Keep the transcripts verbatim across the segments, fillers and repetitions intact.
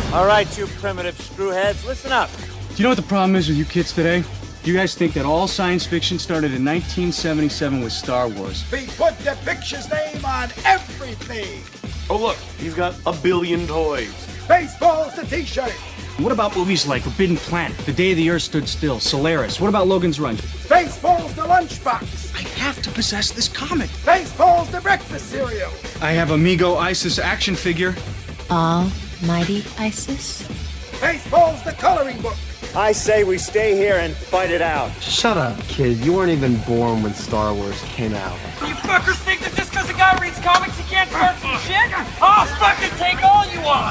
All right, you primitive screwheads, listen up. Do you know what the problem is with you kids today? You guys think that all science fiction started in nineteen seventy-seven with Star Wars. We put the picture's name on everything. Oh, look, he's got a billion toys. Baseball's the t-shirt. What about movies like Forbidden Planet, The Day the Earth Stood Still, Solaris? What about Logan's Run? Baseball's the lunchbox. I have to possess this comic. Baseball's the breakfast cereal. I have Amigo Isis action figure. Almighty Isis? Baseball's the coloring book. I say we stay here and fight it out. Shut up, kid. You weren't even born when Star Wars came out. You fuckers think that just because a guy reads comics he can't start some shit? I'll fucking take all you want!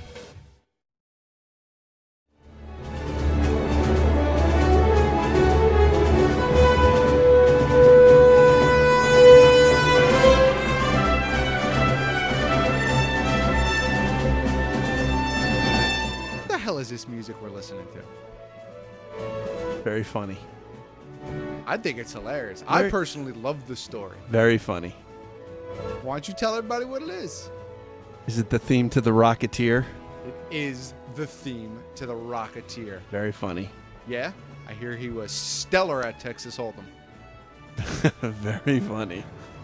What the hell is this music we're listening to? Very funny. I think it's hilarious. Very- I personally love the story. Very funny. Why don't you tell everybody what it is? Is it the theme to The Rocketeer? It is the theme to The Rocketeer. Very funny. Yeah? I hear he was stellar at Texas Hold'em. Very funny.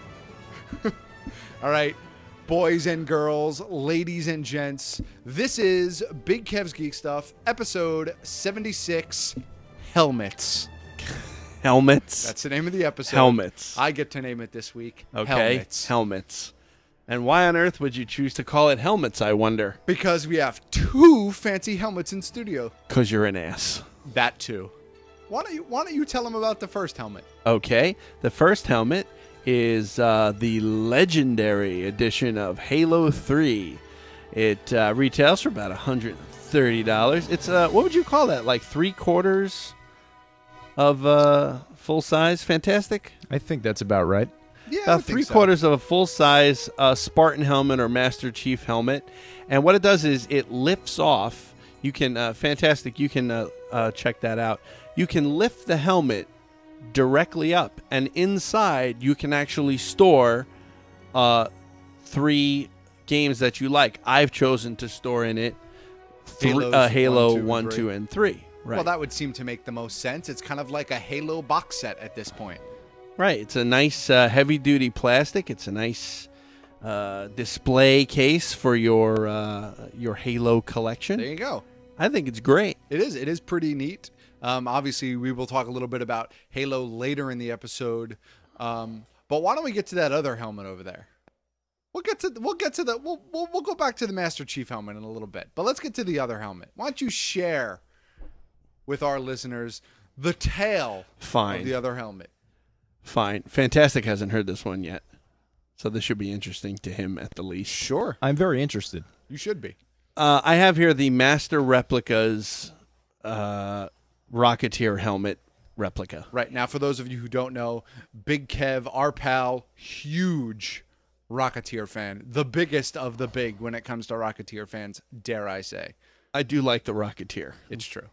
All right, boys and girls, ladies and gents, this is Big Kev's Geek Stuff, episode seventy-six, Helmets. Helmets. That's the name of the episode. Helmets. I get to name it this week. Okay. Helmets. Helmets. And why on earth would you choose to call it helmets, I wonder? Because we have two fancy helmets in studio. Because you're an ass. That too. Why don't you, why don't you tell them about the first helmet? Okay. The first helmet is uh, the legendary edition of Halo three. It uh, retails for about one hundred thirty dollars. It's, uh, what would you call that? Like three quarters of uh, full size? Fantastic? I think that's about right. Yeah, I About would think three so. quarters of a full size uh, Spartan helmet or Master Chief helmet. And what it does is it lifts off. You can, uh, fantastic, you can uh, uh, check that out. You can lift the helmet directly up, and inside you can actually store uh, three games that you like. I've chosen to store in it three, Halos uh, Halo one, two, and one, three. two, and three. Right. Well, that would seem to make the most sense. It's kind of like a Halo box set at this point. Right. It's a nice uh, heavy-duty plastic. It's a nice uh, display case for your uh, your Halo collection. There you go. I think it's great. It is. It is pretty neat. Um, obviously, we will talk a little bit about Halo later in the episode. Um, but why don't we get to that other helmet over there? We'll get to we'll get to the we'll, we'll we'll go back to the Master Chief helmet in a little bit. But let's get to the other helmet. Why don't you share with our listeners the tale Fine. of the other helmet? Fine. Fantastic hasn't heard this one yet, so this should be interesting to him at the least. Sure. I'm very interested. You should be. Uh, I have here the Master Replicas uh, Rocketeer helmet replica. Right. Now, for those of you who don't know, Big Kev, our pal, huge Rocketeer fan. The biggest of the big when it comes to Rocketeer fans, dare I say. I do like the Rocketeer. It's true.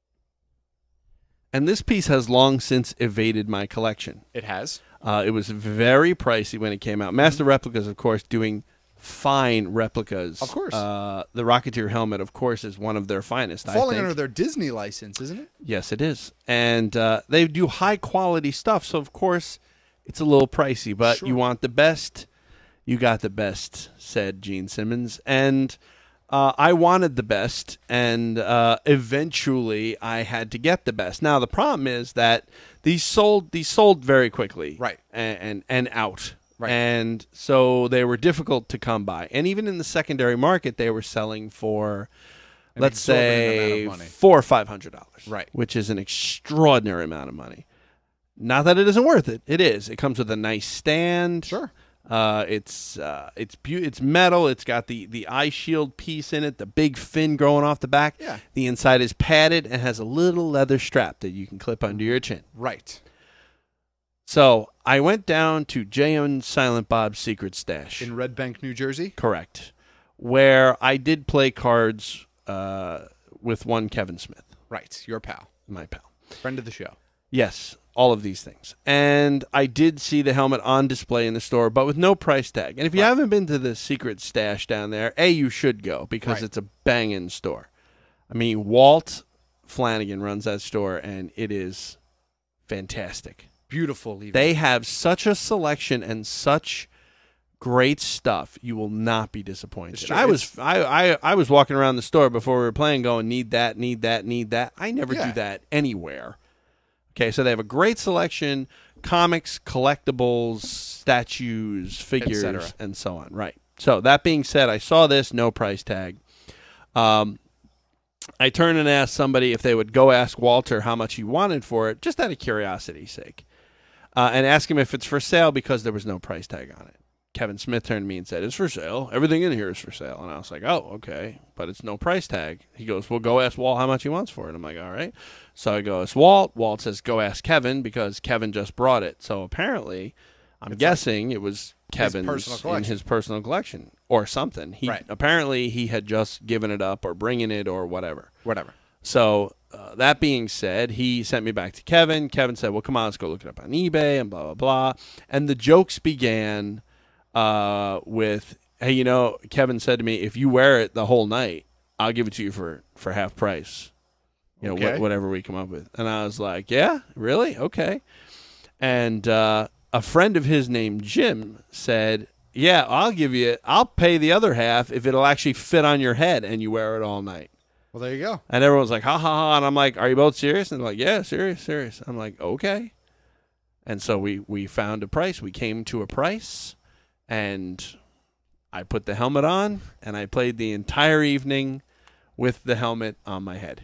And this piece has long since evaded my collection. It has. Uh, it was very pricey when it came out. Master Replicas, of course, doing fine replicas. Of course. Uh, the Rocketeer helmet, of course, is one of their finest, I Falling think. under their Disney license, isn't it? Yes, it is. And uh, they do high-quality stuff, so, of course, it's a little pricey. But Sure. you want the best, you got the best, said Gene Simmons. And uh, I wanted the best, and uh, eventually I had to get the best. Now, the problem is that these sold these sold very quickly. Right. And, and, and out. Right. And so they were difficult to come by. And even in the secondary market, they were selling for, An let's exorbitant amount say, of money. four or five hundred dollars. Right. Which is an extraordinary amount of money. Not that it isn't worth it. It is. It comes with a nice stand. Sure. Uh, it's uh, it's be- it's metal. It's got the, the eye shield piece in it, the big fin growing off the back. Yeah. The inside is padded and has a little leather strap that you can clip under your chin. Right. So I went down to J and Silent Bob's Secret Stash. In Red Bank, New Jersey? Correct. Where I did play cards uh, with one Kevin Smith. Right. Your pal. My pal. Friend of the show. Yes. all of these things. And I did see the helmet on display in the store, but with no price tag. And if you Right. haven't been to the secret stash down there, A, you should go because Right. it's a banging store. I mean, Walt Flanagan runs that store, and it is fantastic. Beautiful. Even. They have such a selection and such great stuff. You will not be disappointed. Sure, I was it's- I, I I was walking around the store before we were playing going, need that, need that, need that. I never Yeah. do that anywhere. Okay, so they have a great selection, comics, collectibles, statues, figures, cetera. and so on. Right. So that being said, I saw this, no price tag. Um I turned and asked somebody if they would go ask Walter how much he wanted for it, just out of curiosity's sake, uh, and ask him if it's for sale because there was no price tag on it. Kevin Smith turned to me and said, "It's for sale. Everything in here is for sale." And I was like, "Oh, okay, but it's no price tag." He goes, "Well, go ask Walt how much he wants for it." I'm like, "All right." So I go, "It's Walt." Walt says, "Go ask Kevin because Kevin just brought it." So apparently, I'm It's guessing it was Kevin's personal in collection. his personal collection or something. He Right. apparently he had just given it up or bringing it or whatever. Whatever. So uh, that being said, he sent me back to Kevin. Kevin said, "Well, come on, let's go look it up on eBay," and blah blah blah. And the jokes began uh, with, "Hey, you know," Kevin said to me, "if you wear it the whole night, I'll give it to you for, for half price. You know, Okay. wh- whatever we come up with." And I was like, "Yeah, really? Okay." And uh, a friend of his named Jim said, "Yeah, I'll give you. I'll pay the other half if it'll actually fit on your head and you wear it all night." Well, there you go. And everyone's like, "Ha ha ha!" And I'm like, "Are you both serious?" And they're like, "Yeah, serious, serious." I'm like, "Okay." And so we we found a price. We came to a price, and I put the helmet on, and I played the entire evening with the helmet on my head.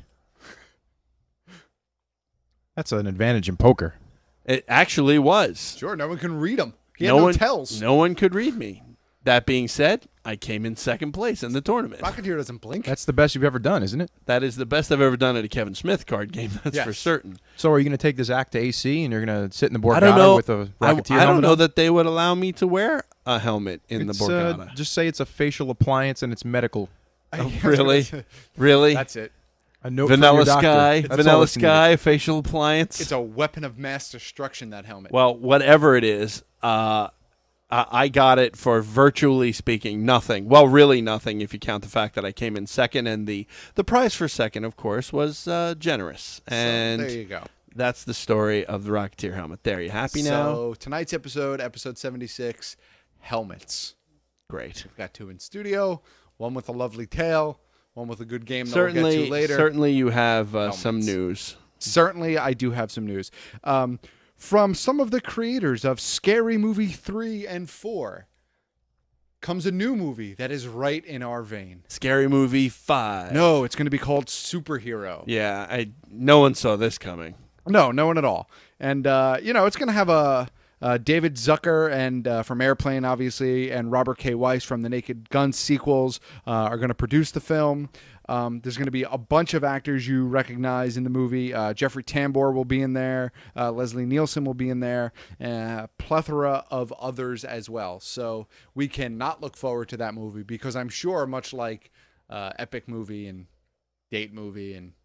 That's an advantage in poker. It actually was. Sure, no one can read them. He had no no, one tells. No one could read me. That being said, I came in second place in the tournament. Rocketeer doesn't blink. That's the best you've ever done, isn't it? That is the best I've ever done at a Kevin Smith card game. That's Yes. for certain. So are you going to take this act to A C and you're going to sit in the Borgata I don't know. with a I, Rocketeer I don't helmet know on? that they would allow me to wear a helmet in It's, the uh, Borgata. just say it's a facial appliance and it's medical. Oh, really? Really? That's it. A note from Vanilla your doctor. Sky, That's all Vanilla that's needed. Sky, facial appliance. It's a weapon of mass destruction, that helmet. Well, whatever it is, uh, I, I got it for virtually speaking nothing. Well, really nothing if you count the fact that I came in second, and the the prize for second, of course, was uh, generous. And so, there you go. that's the story of the Rocketeer helmet. There, you happy now? So tonight's episode, episode seventy-six, helmets. Great. We've got two in studio, one with a lovely tale, one with a good game that Certainly, we'll get to later. certainly, you have uh, some Helmets. news. Certainly, I do have some news. Um, from some of the creators of Scary Movie three and four comes a new movie that is right in our vein. Scary Movie five. No, it's going to be called Superhero. Yeah, I. No one saw this coming. No, no one at all. And, uh, you know, it's going to have a uh, David Zucker and uh, from Airplane, obviously, and Robert K. Weiss from the Naked Gun sequels uh, are going to produce the film. Um, there's going to be a bunch of actors you recognize in the movie. Uh, Jeffrey Tambor will be in there. Uh, Leslie Nielsen will be in there. Uh, plethora of others as well. So we cannot look forward to that movie because I'm sure, much like uh, Epic Movie and Date Movie and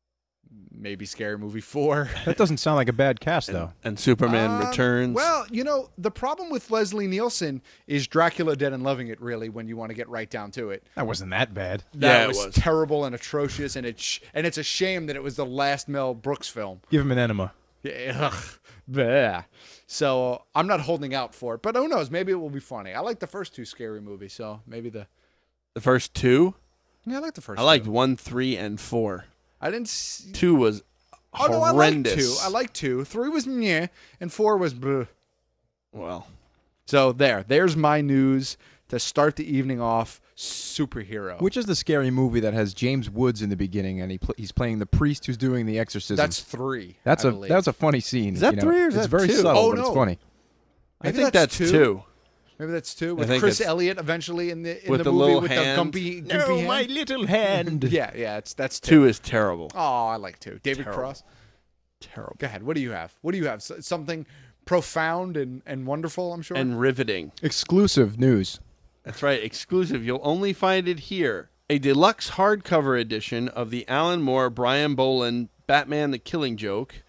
maybe Scary Movie four. That doesn't sound like a bad cast, though. And Superman Um, Returns. Well, you know, the problem with Leslie Nielsen is Dracula Dead and Loving It, really, when you want to get right down to it. That wasn't that bad. That Yeah, it was, was. terrible and atrocious, and, it sh- and it's a shame that it was the last Mel Brooks film. Give him an enema. Yeah, ugh, bleh. So I'm not holding out for it, but who knows? Maybe it will be funny. I like the first two Scary Movies, so maybe the... the first two. Yeah, I like the first I liked two. one, three, and four. I didn't see... Two was Oh, no, I like horrendous. two. I like two. Three was meh, and four was bleh. Well, So there, there's my news to start the evening off. Superhero. Which is the scary movie that has James Woods in the beginning, and he pl- he's playing the priest who's doing the exorcism. That's three. that's I a believe. that's a funny scene. Is that you know? three or is it's that very two? subtle, Oh, but it's no. funny. I Maybe think that's that's, two. two. Maybe that's two. I With think Chris it's- Elliott eventually in the in with the, the movie little with hand. the gumpy, gumpy hand. little hand. Yeah, yeah, it's that's two. Two is terrible. Oh, I like two. David Terrible. Cross. Terrible. Go ahead. What do you have? What do you have? S- Something profound and, and wonderful, I'm sure. And riveting. Exclusive news. That's right. Exclusive. You'll only find it here. A deluxe hardcover edition of the Alan Moore, Brian Boland, Batman the Killing Joke,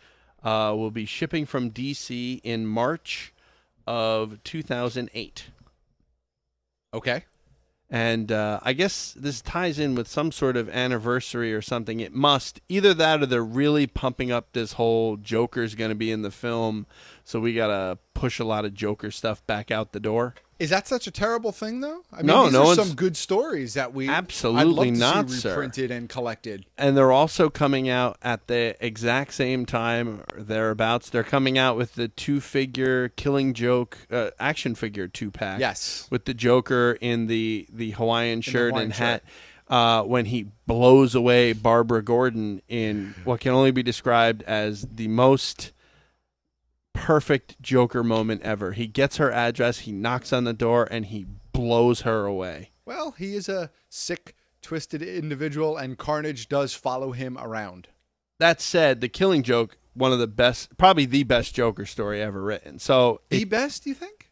uh, will be shipping from D C in March of two thousand eight. Okay. And uh, I guess this ties in with some sort of anniversary or something. It must. Either that or they're really pumping up this whole Joker's going to be in the film, so we got to push a lot of Joker stuff back out the door. Is that such a terrible thing, though? I mean, No, these no are one's- some good stories that we Absolutely I'd love not, to see sir. reprinted and collected. And they're also coming out at the exact same time or thereabouts. They're coming out with the two-figure Killing Joke uh, action figure two-pack. Yes. With the Joker in the, the Hawaiian shirt Hawaiian and hat uh, when he blows away Barbara Gordon in what can only be described as the most perfect Joker moment ever. He gets her address, he knocks on the door, and he blows her away. Well, he is a sick, twisted individual, and carnage does follow him around. That said, The Killing Joke, one of the best, probably the best Joker story ever written. So The it- best, you think?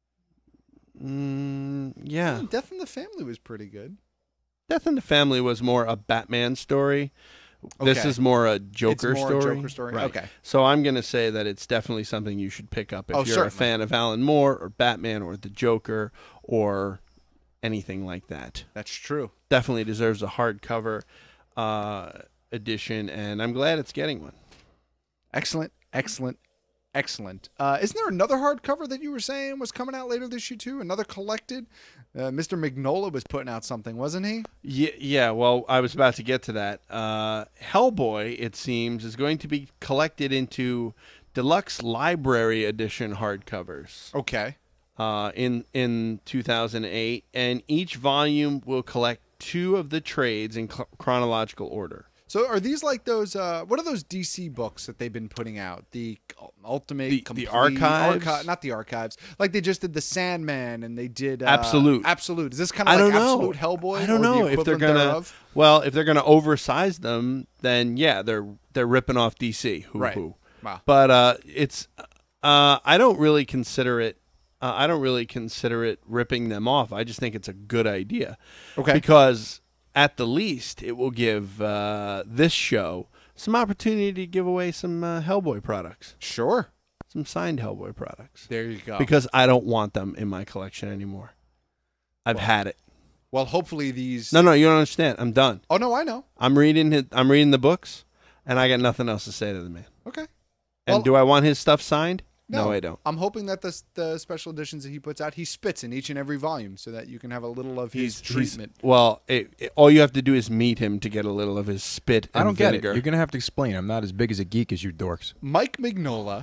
Mm, yeah. Death in the Family was pretty good. Death in the Family was more a Batman story. This Okay. is more a Joker It's more a story. Joker story, Right. okay. So I'm going to say that it's definitely something you should pick up if Oh, you're certainly. a fan of Alan Moore or Batman or the Joker or anything like that. That's true. Definitely deserves a hardcover uh, edition, and I'm glad it's getting one. Excellent, excellent, excellent. Uh, isn't there another hardcover that you were saying was coming out later this year, too? Another collected? Uh, Mister Mignola was putting out something, wasn't he? Yeah, yeah, well, I was about to get to that. Uh, Hellboy, it seems, is going to be collected into deluxe library edition hardcovers. Okay. Uh, in in two thousand eight, and each volume will collect two of the trades in cl- chronological order. So are these like those, uh, what are those D C books that they've been putting out? The Ultimate, The- the complete, Archives? Archi- not the Archives. Like they just did the Sandman and they did... Uh, Absolute. Absolute. Is this kind I of don't like know. Absolute Hellboy? I don't or the know if they're equivalent gonna. thereof? Well, if they're gonna oversize them, then yeah, they're they're ripping off D C. Hoo Right. hoo. Wow. But uh, it's uh, I don't really consider it. Uh, I don't really consider it ripping them off. I just think it's a good idea. Okay. Because at the least, it will give uh, this show some opportunity to give away some uh, Hellboy products. Sure. Some signed Hellboy products. There you go. Because I don't want them in my collection anymore. I've Well, had it. Well, hopefully these... No, no, you don't understand. I'm done. Oh, no, I know. I'm reading it. I'm reading the books, and I got nothing else to say to the man. Okay. And Well- do I want his stuff signed? No, I don't. I'm hoping that the, the special editions that he puts out, he spits in each and every volume so that you can have a little of his treatment. Well, it, it- all you have to do is meet him to get a little of his spit and I don't get vinegar. it. You're gonna have to explain. I'm not as big as a geek as you dorks. Mike Mignola,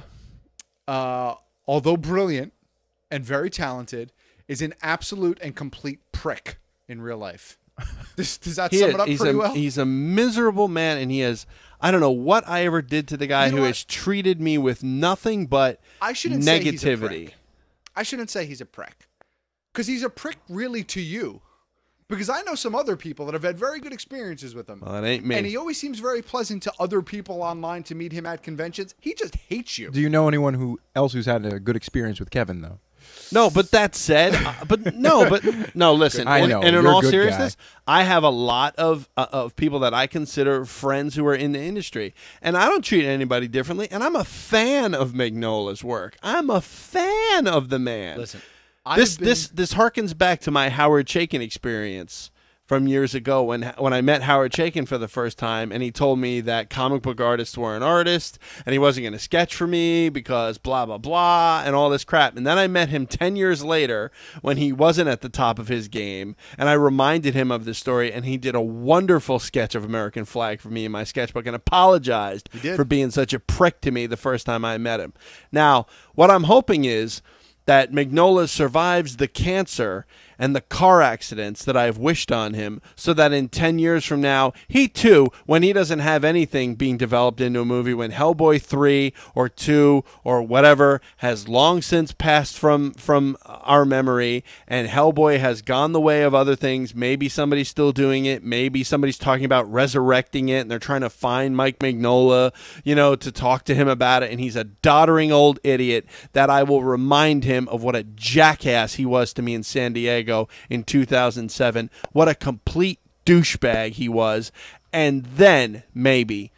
uh, although brilliant and very talented, is an absolute and complete prick in real life. Does, does that He sum is- it up he's pretty a, well? He's a miserable man, and he has. I don't know what I ever did to the guy You know who what? has treated me with nothing but I shouldn't say he's a negativity. prick. I shouldn't say he's a prick. Because he's a prick really to you. Because I know some other people that have had very good experiences with him. Well, it ain't me. And he always seems very pleasant to other people online to meet him at conventions. He just hates you. Do you know anyone who else who's had a good experience with Kevin though? No, but that said, uh, but no, but no. Listen, I and- know, and in you're a all good seriousness, I have a lot of uh, of people that I consider friends who are in the industry, and I don't treat anybody differently. And I'm a fan of Mignola's work. I'm a fan of the man. Listen, this I've been- this this harkens back to my Howard Chaykin experience from years ago when when I met Howard Chaykin for the first time, and he told me that comic book artists were an artist, and he wasn't going to sketch for me because blah blah blah and all this crap. And then I met him ten years later when he wasn't at the top of his game, and I reminded him of this story, and he did a wonderful sketch of American flag for me in my sketchbook and apologized did. for being such a prick to me the first time I met him. Now, what I'm hoping is that Mignola survives the cancer and the car accidents that I've wished on him, so that in ten years from now, he too, when he doesn't have anything being developed into a movie, when Hellboy three or two or whatever has long since passed from, from our memory, and Hellboy has gone the way of other things, maybe somebody's still doing it, maybe somebody's talking about resurrecting it, and they're trying to find Mike Mignola, you know, to talk to him about it, and he's a doddering old idiot, that I will remind him of what a jackass he was to me in San Diego in two thousand seven, what a complete douchebag he was, and then maybe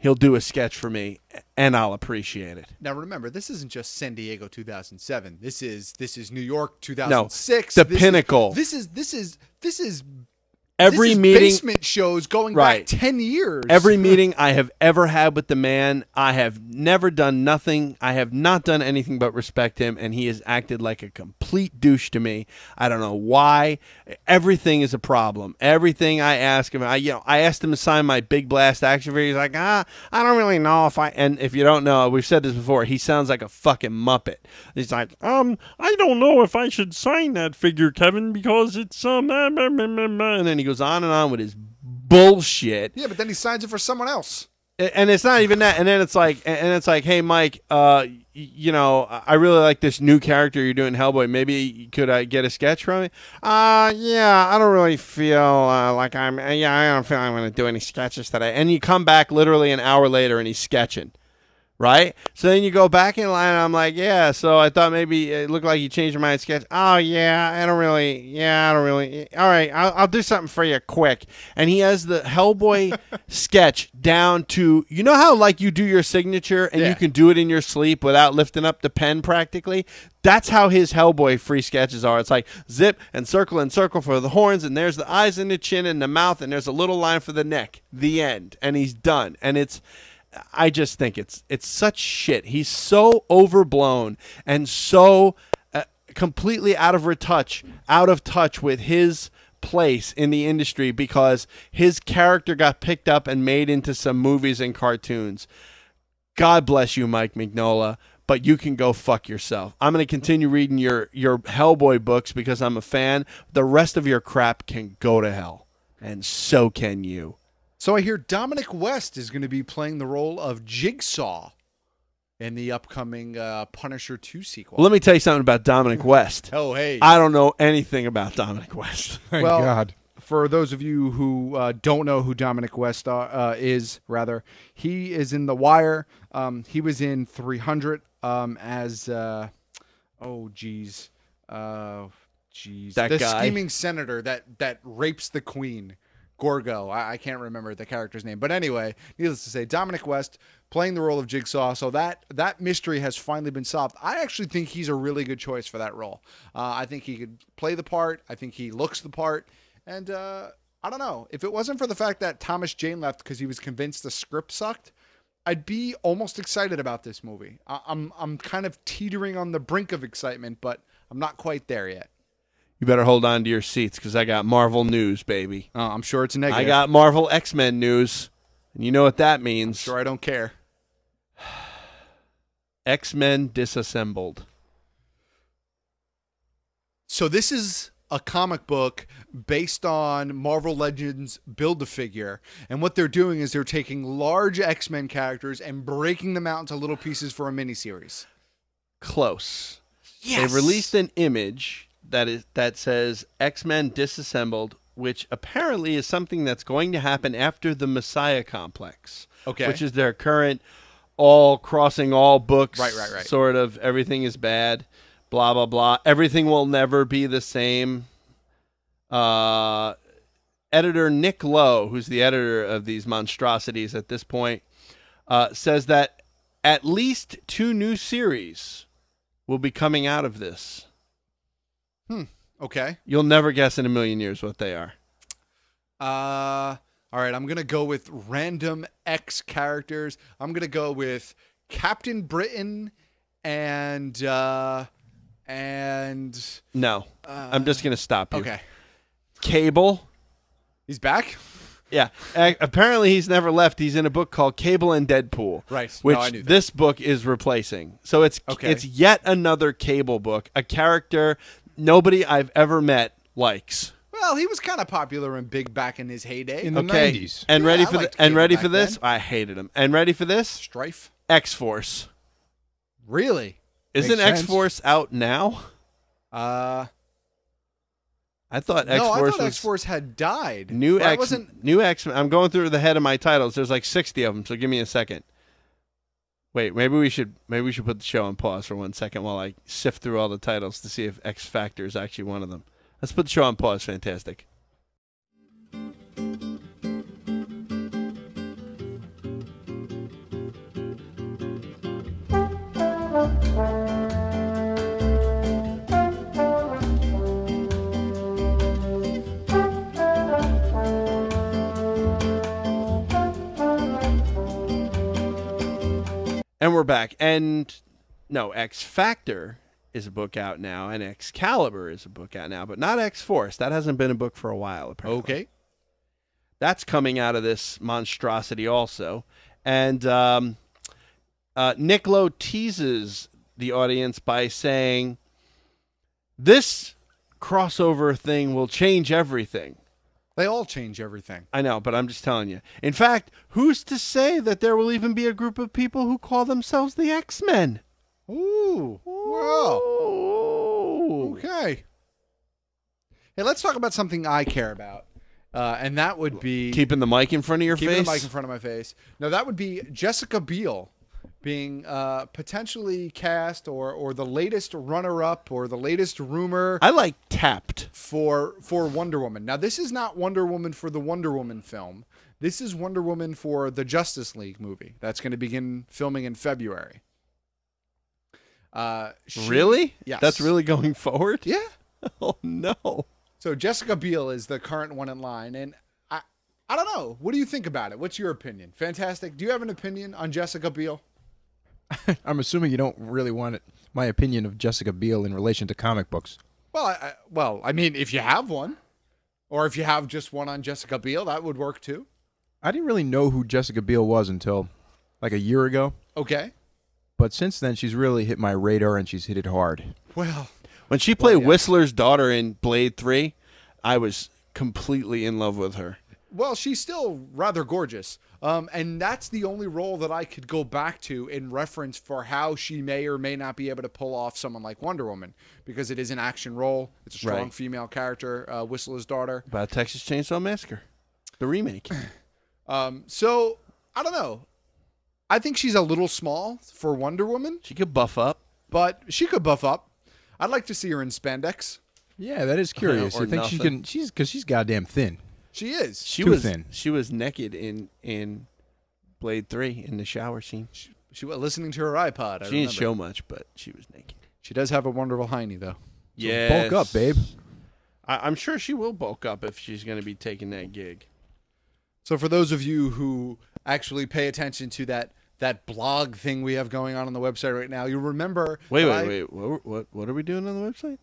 he'll do a sketch for me, and I'll appreciate it. Now remember, this isn't just San Diego two thousand seven. This is this is New York two thousand six. No, the this pinnacle. Is, this is this is this is Every this is meeting, basement shows going right. back ten years. Every meeting I have ever had with the man, I have never done nothing. I have not done anything but respect him, and he has acted like a complete douche to me. I don't know why. Everything is a problem. Everything I ask him, I you know, I asked him to sign my Big Blast action figure. He's like, ah, I don't really know if I. And if you don't know, we've said this before. He sounds like a fucking muppet. He's like, um, I don't know if I should sign that figure, Kevin, because it's um, and then he goes on and on with his bullshit. Yeah, but then he signs it for someone else. And it's not even that. And then it's like, and it's like, hey, Mike, uh, you know, I really like this new character you're doing, Hellboy. Maybe could I get a sketch from it? Uh, yeah, I don't really feel uh, like I'm. Yeah, I don't feel I'm going to do any sketches today. And you come back literally an hour later, and he's sketching. Right? So then you go back in line, and I'm like, yeah, so I thought maybe it looked like you changed your mind sketch. Oh, yeah, I don't really, yeah, I don't really. All right, I'll, I'll do something for you quick. And he has the Hellboy sketch down to, you know how, like, you do your signature, and yeah. you can do it in your sleep without lifting up the pen practically? That's how his Hellboy free sketches are. It's like zip and circle and circle for the horns, and there's the eyes and the chin and the mouth, and there's a little line for the neck. The end. And he's done. And it's... I just think it's it's such shit. He's so overblown and so uh, completely out of retouch, out of touch with his place in the industry because his character got picked up and made into some movies and cartoons. God bless you, Mike Mignola, but you can go fuck yourself. I'm going to continue reading your, your Hellboy books because I'm a fan. The rest of your crap can go to hell, and so can you. So I hear Dominic West is going to be playing the role of Jigsaw in the upcoming uh, Punisher two sequel. Well, let me tell you something about Dominic West. Oh, hey. I don't know anything about Dominic West. Thank well, God. For those of you who uh, don't know who Dominic West uh, uh, is, rather, he is in The Wire. Um, he was in three hundred um, as, uh, oh, geez. Uh, geez. That the guy. scheming senator that, that rapes the queen. Gorgo. I, I can't remember the character's name. But anyway, needless to say, Dominic West playing the role of Jigsaw. So that that mystery has finally been solved. I actually think he's a really good choice for that role. Uh, I think he could play the part. I think he looks the part. And uh, I don't know. If it wasn't for the fact that Thomas Jane left because he was convinced the script sucked, I'd be almost excited about this movie. I, I'm I'm kind of teetering on the brink of excitement, but I'm not quite there yet. You better hold on to your seats because I got Marvel news, baby. Oh, I'm sure it's a negative. I got Marvel X-Men news, and you know what that means. I'm sure I don't care. X-Men disassembled. So this is a comic book based on Marvel Legends Build-A-Figure, and what they're doing is they're taking large X-Men characters and breaking them out into little pieces for a miniseries. Close. Yes. They released an image that is that says X-Men disassembled, which apparently is something that's going to happen after the Messiah Complex. Okay. Which is their current all crossing all books. Right, right, right. Sort of everything is bad. Blah blah blah. Everything will never be the same. Uh, editor Nick Lowe, who's the editor of these monstrosities at this point, uh, says that at least two new series will be coming out of this. Hmm. Okay. You'll never guess in a million years what they are. Uh, all right. I'm gonna go with random X characters. I'm gonna go with Captain Britain and uh, and No, uh, I'm just gonna stop you. Okay. Cable. He's back. Yeah. A- apparently, he's never left. He's in a book called Cable and Deadpool. Right. Which No, I knew that. this book is replacing. So it's Okay. it's yet another Cable book. A character nobody I've ever met likes. Well, he was kind of popular and big back in his heyday. In the Okay. nineties. And Yeah, ready I for the, liked and Cable ready back for this? then. I hated him. And ready for this? Strife. X-Force. Really? Isn't Makes sense. X-Force out now? Uh, I thought no, I X-Force thought was X-Force had died. new But I X wasn't. new X I'm going through the head of my titles. There's like sixty of them, so give me a second. Wait, maybe we should maybe we should put the show on pause for one second while I sift through all the titles to see if X Factor is actually one of them. Let's put the show on pause. Fantastic. And we're back. And no, X Factor is a book out now, and Excalibur is a book out now, but not X Force. That hasn't been a book for a while, apparently. Okay. That's coming out of this monstrosity also. And um, uh, Nick Lowe teases the audience by saying, this crossover thing will change everything. They all change everything. I know, but I'm just telling you. In fact, who's to say that there will even be a group of people who call themselves the X-Men? Ooh. Wow. Ooh. Okay. Hey, let's talk about something I care about. Uh, and that would be... Keeping the mic in front of your keeping face? Keeping the mic in front of my face. No, that would be Jessica Biel being uh, potentially cast or or the latest runner-up or the latest rumor. I like tapped. For, for Wonder Woman. Now, this is not Wonder Woman for the Wonder Woman film. This is Wonder Woman for the Justice League movie. That's going to begin filming in February. Uh, she, really? Yes. That's really going forward? Yeah. Oh, no. So Jessica Biel is the current one in line, and I, I don't know. What do you think about it? What's your opinion? Fantastic. Do you have an opinion on Jessica Biel? I'm assuming you don't really want it, my opinion of Jessica Biel in relation to comic books. Well, I, I, well, I mean, if you have one, or if you have just one on Jessica Biel, that would work too. I didn't really know who Jessica Biel was until like a year ago. Okay. But since then, she's really hit my radar, and she's hit it hard. Well, when she played well, yeah. Whistler's daughter in Blade three, I was completely in love with her. Well, she's still rather gorgeous. Um, and that's the only role that I could go back to in reference for how she may or may not be able to pull off someone like Wonder Woman, because it is an action role. It's a strong Right. female character, uh, Whistler's daughter. About Texas Chainsaw Massacre, the remake. Um, so, I don't know. I think she's a little small for Wonder Woman. She could buff up. But she could buff up. I'd like to see her in spandex. Yeah, that is curious. Or You think she nothing. can? She's because she's goddamn thin. She is. She Too was thin. She was naked in in Blade three in the shower scene. She, she was listening to her iPod. I she didn't remember. show much, but she was naked. She does have a wonderful hiney, though. Yeah, Bulk up, babe. I, I'm sure she will bulk up if she's going to be taking that gig. So for those of you who actually pay attention to that that blog thing we have going on on the website right now, you remember. Wait, that wait, I- wait. What, what what are we doing on the website?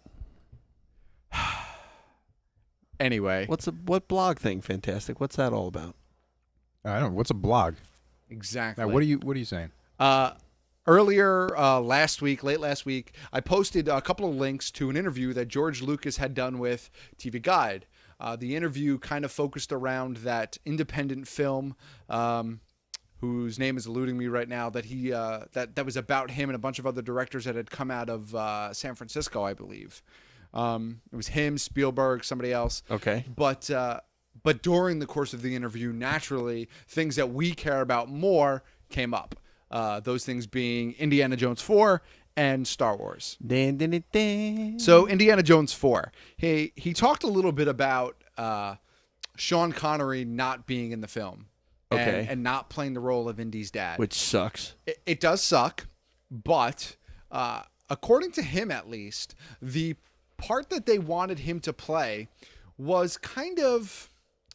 Anyway, What's a what blog thing? Fantastic. What's that all about? I don't know. What's a blog? exactly. Now, what are you? What are you saying? Uh, earlier uh, last week, late last week, I posted a couple of links to an interview that George Lucas had done with T V Guide. Uh, the interview kind of focused around that independent film, um, whose name is eluding me right now. That he uh, that that was about him and a bunch of other directors that had come out of uh, San Francisco, I believe. Um, it was him, Spielberg, somebody else. Okay. But uh, but during the course of the interview, naturally, things that we care about more came up. Uh, those things being Indiana Jones four and Star Wars. Dun, dun, dun, dun. So Indiana Jones four. He he talked a little bit about uh, Sean Connery not being in the film. And, Okay. and not playing the role of Indy's dad. Which sucks. It, it does suck, but uh, according to him at least, the part that they wanted him to play was kind of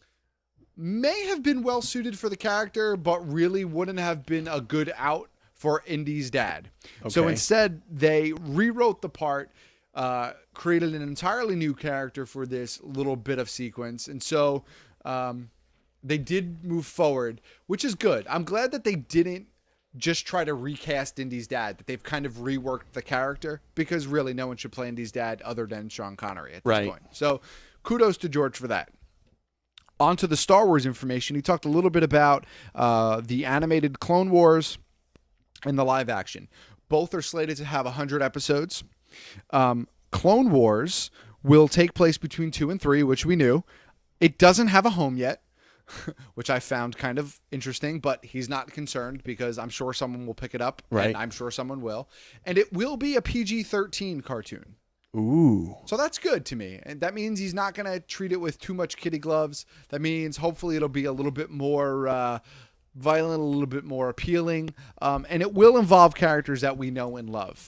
may have been well suited for the character, but really wouldn't have been a good out for Indy's dad. So Okay. instead, they rewrote the part, uh, created an entirely new character for this little bit of sequence, and so um, they did move forward, which is good. I'm glad that they didn't just try to recast Indy's dad, that they've kind of reworked the character, because really no one should play Indy's dad other than Sean Connery at this Right. point. So kudos to George for that. On to the Star Wars information. He talked a little bit about uh, the animated Clone Wars and the live action. Both are slated to have one hundred episodes. Um, Clone Wars will take place between two and three, which we knew. It doesn't have a home yet, which I found kind of interesting, but he's not concerned because I'm sure someone will pick it up, Right. and I'm sure someone will. And it will be a P G thirteen cartoon. Ooh. So that's good to me. And that means he's not going to treat it with too much kitty gloves. That means hopefully it'll be a little bit more uh, violent, a little bit more appealing. Um, and it will involve characters that we know and love.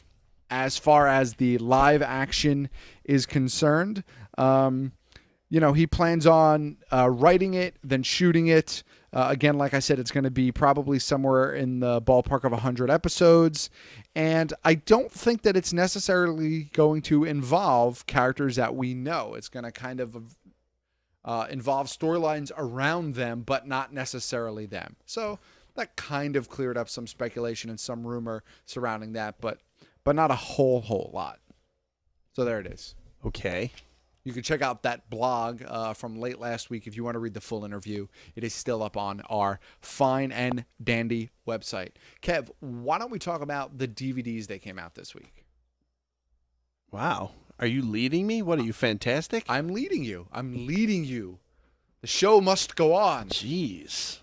as far as the live action is concerned. Um, you know, he plans on uh, writing it, then shooting it. Uh, again, like I said, it's going to be probably somewhere in the ballpark of one hundred episodes. And I don't think that it's necessarily going to involve characters that we know. It's going to kind of uh, involve storylines around them, but not necessarily them. So that kind of cleared up some speculation and some rumor surrounding that, but but not a whole, whole lot. So there it is. Okay. You can check out that blog uh, from late last week if you want to read the full interview. It is still up on our Fine and Dandy website. Kev, why don't we talk about the D V Ds that came out this week? Wow. Are you leading me? What are you, fantastic? I'm leading you. I'm leading you. The show must go on. Jeez.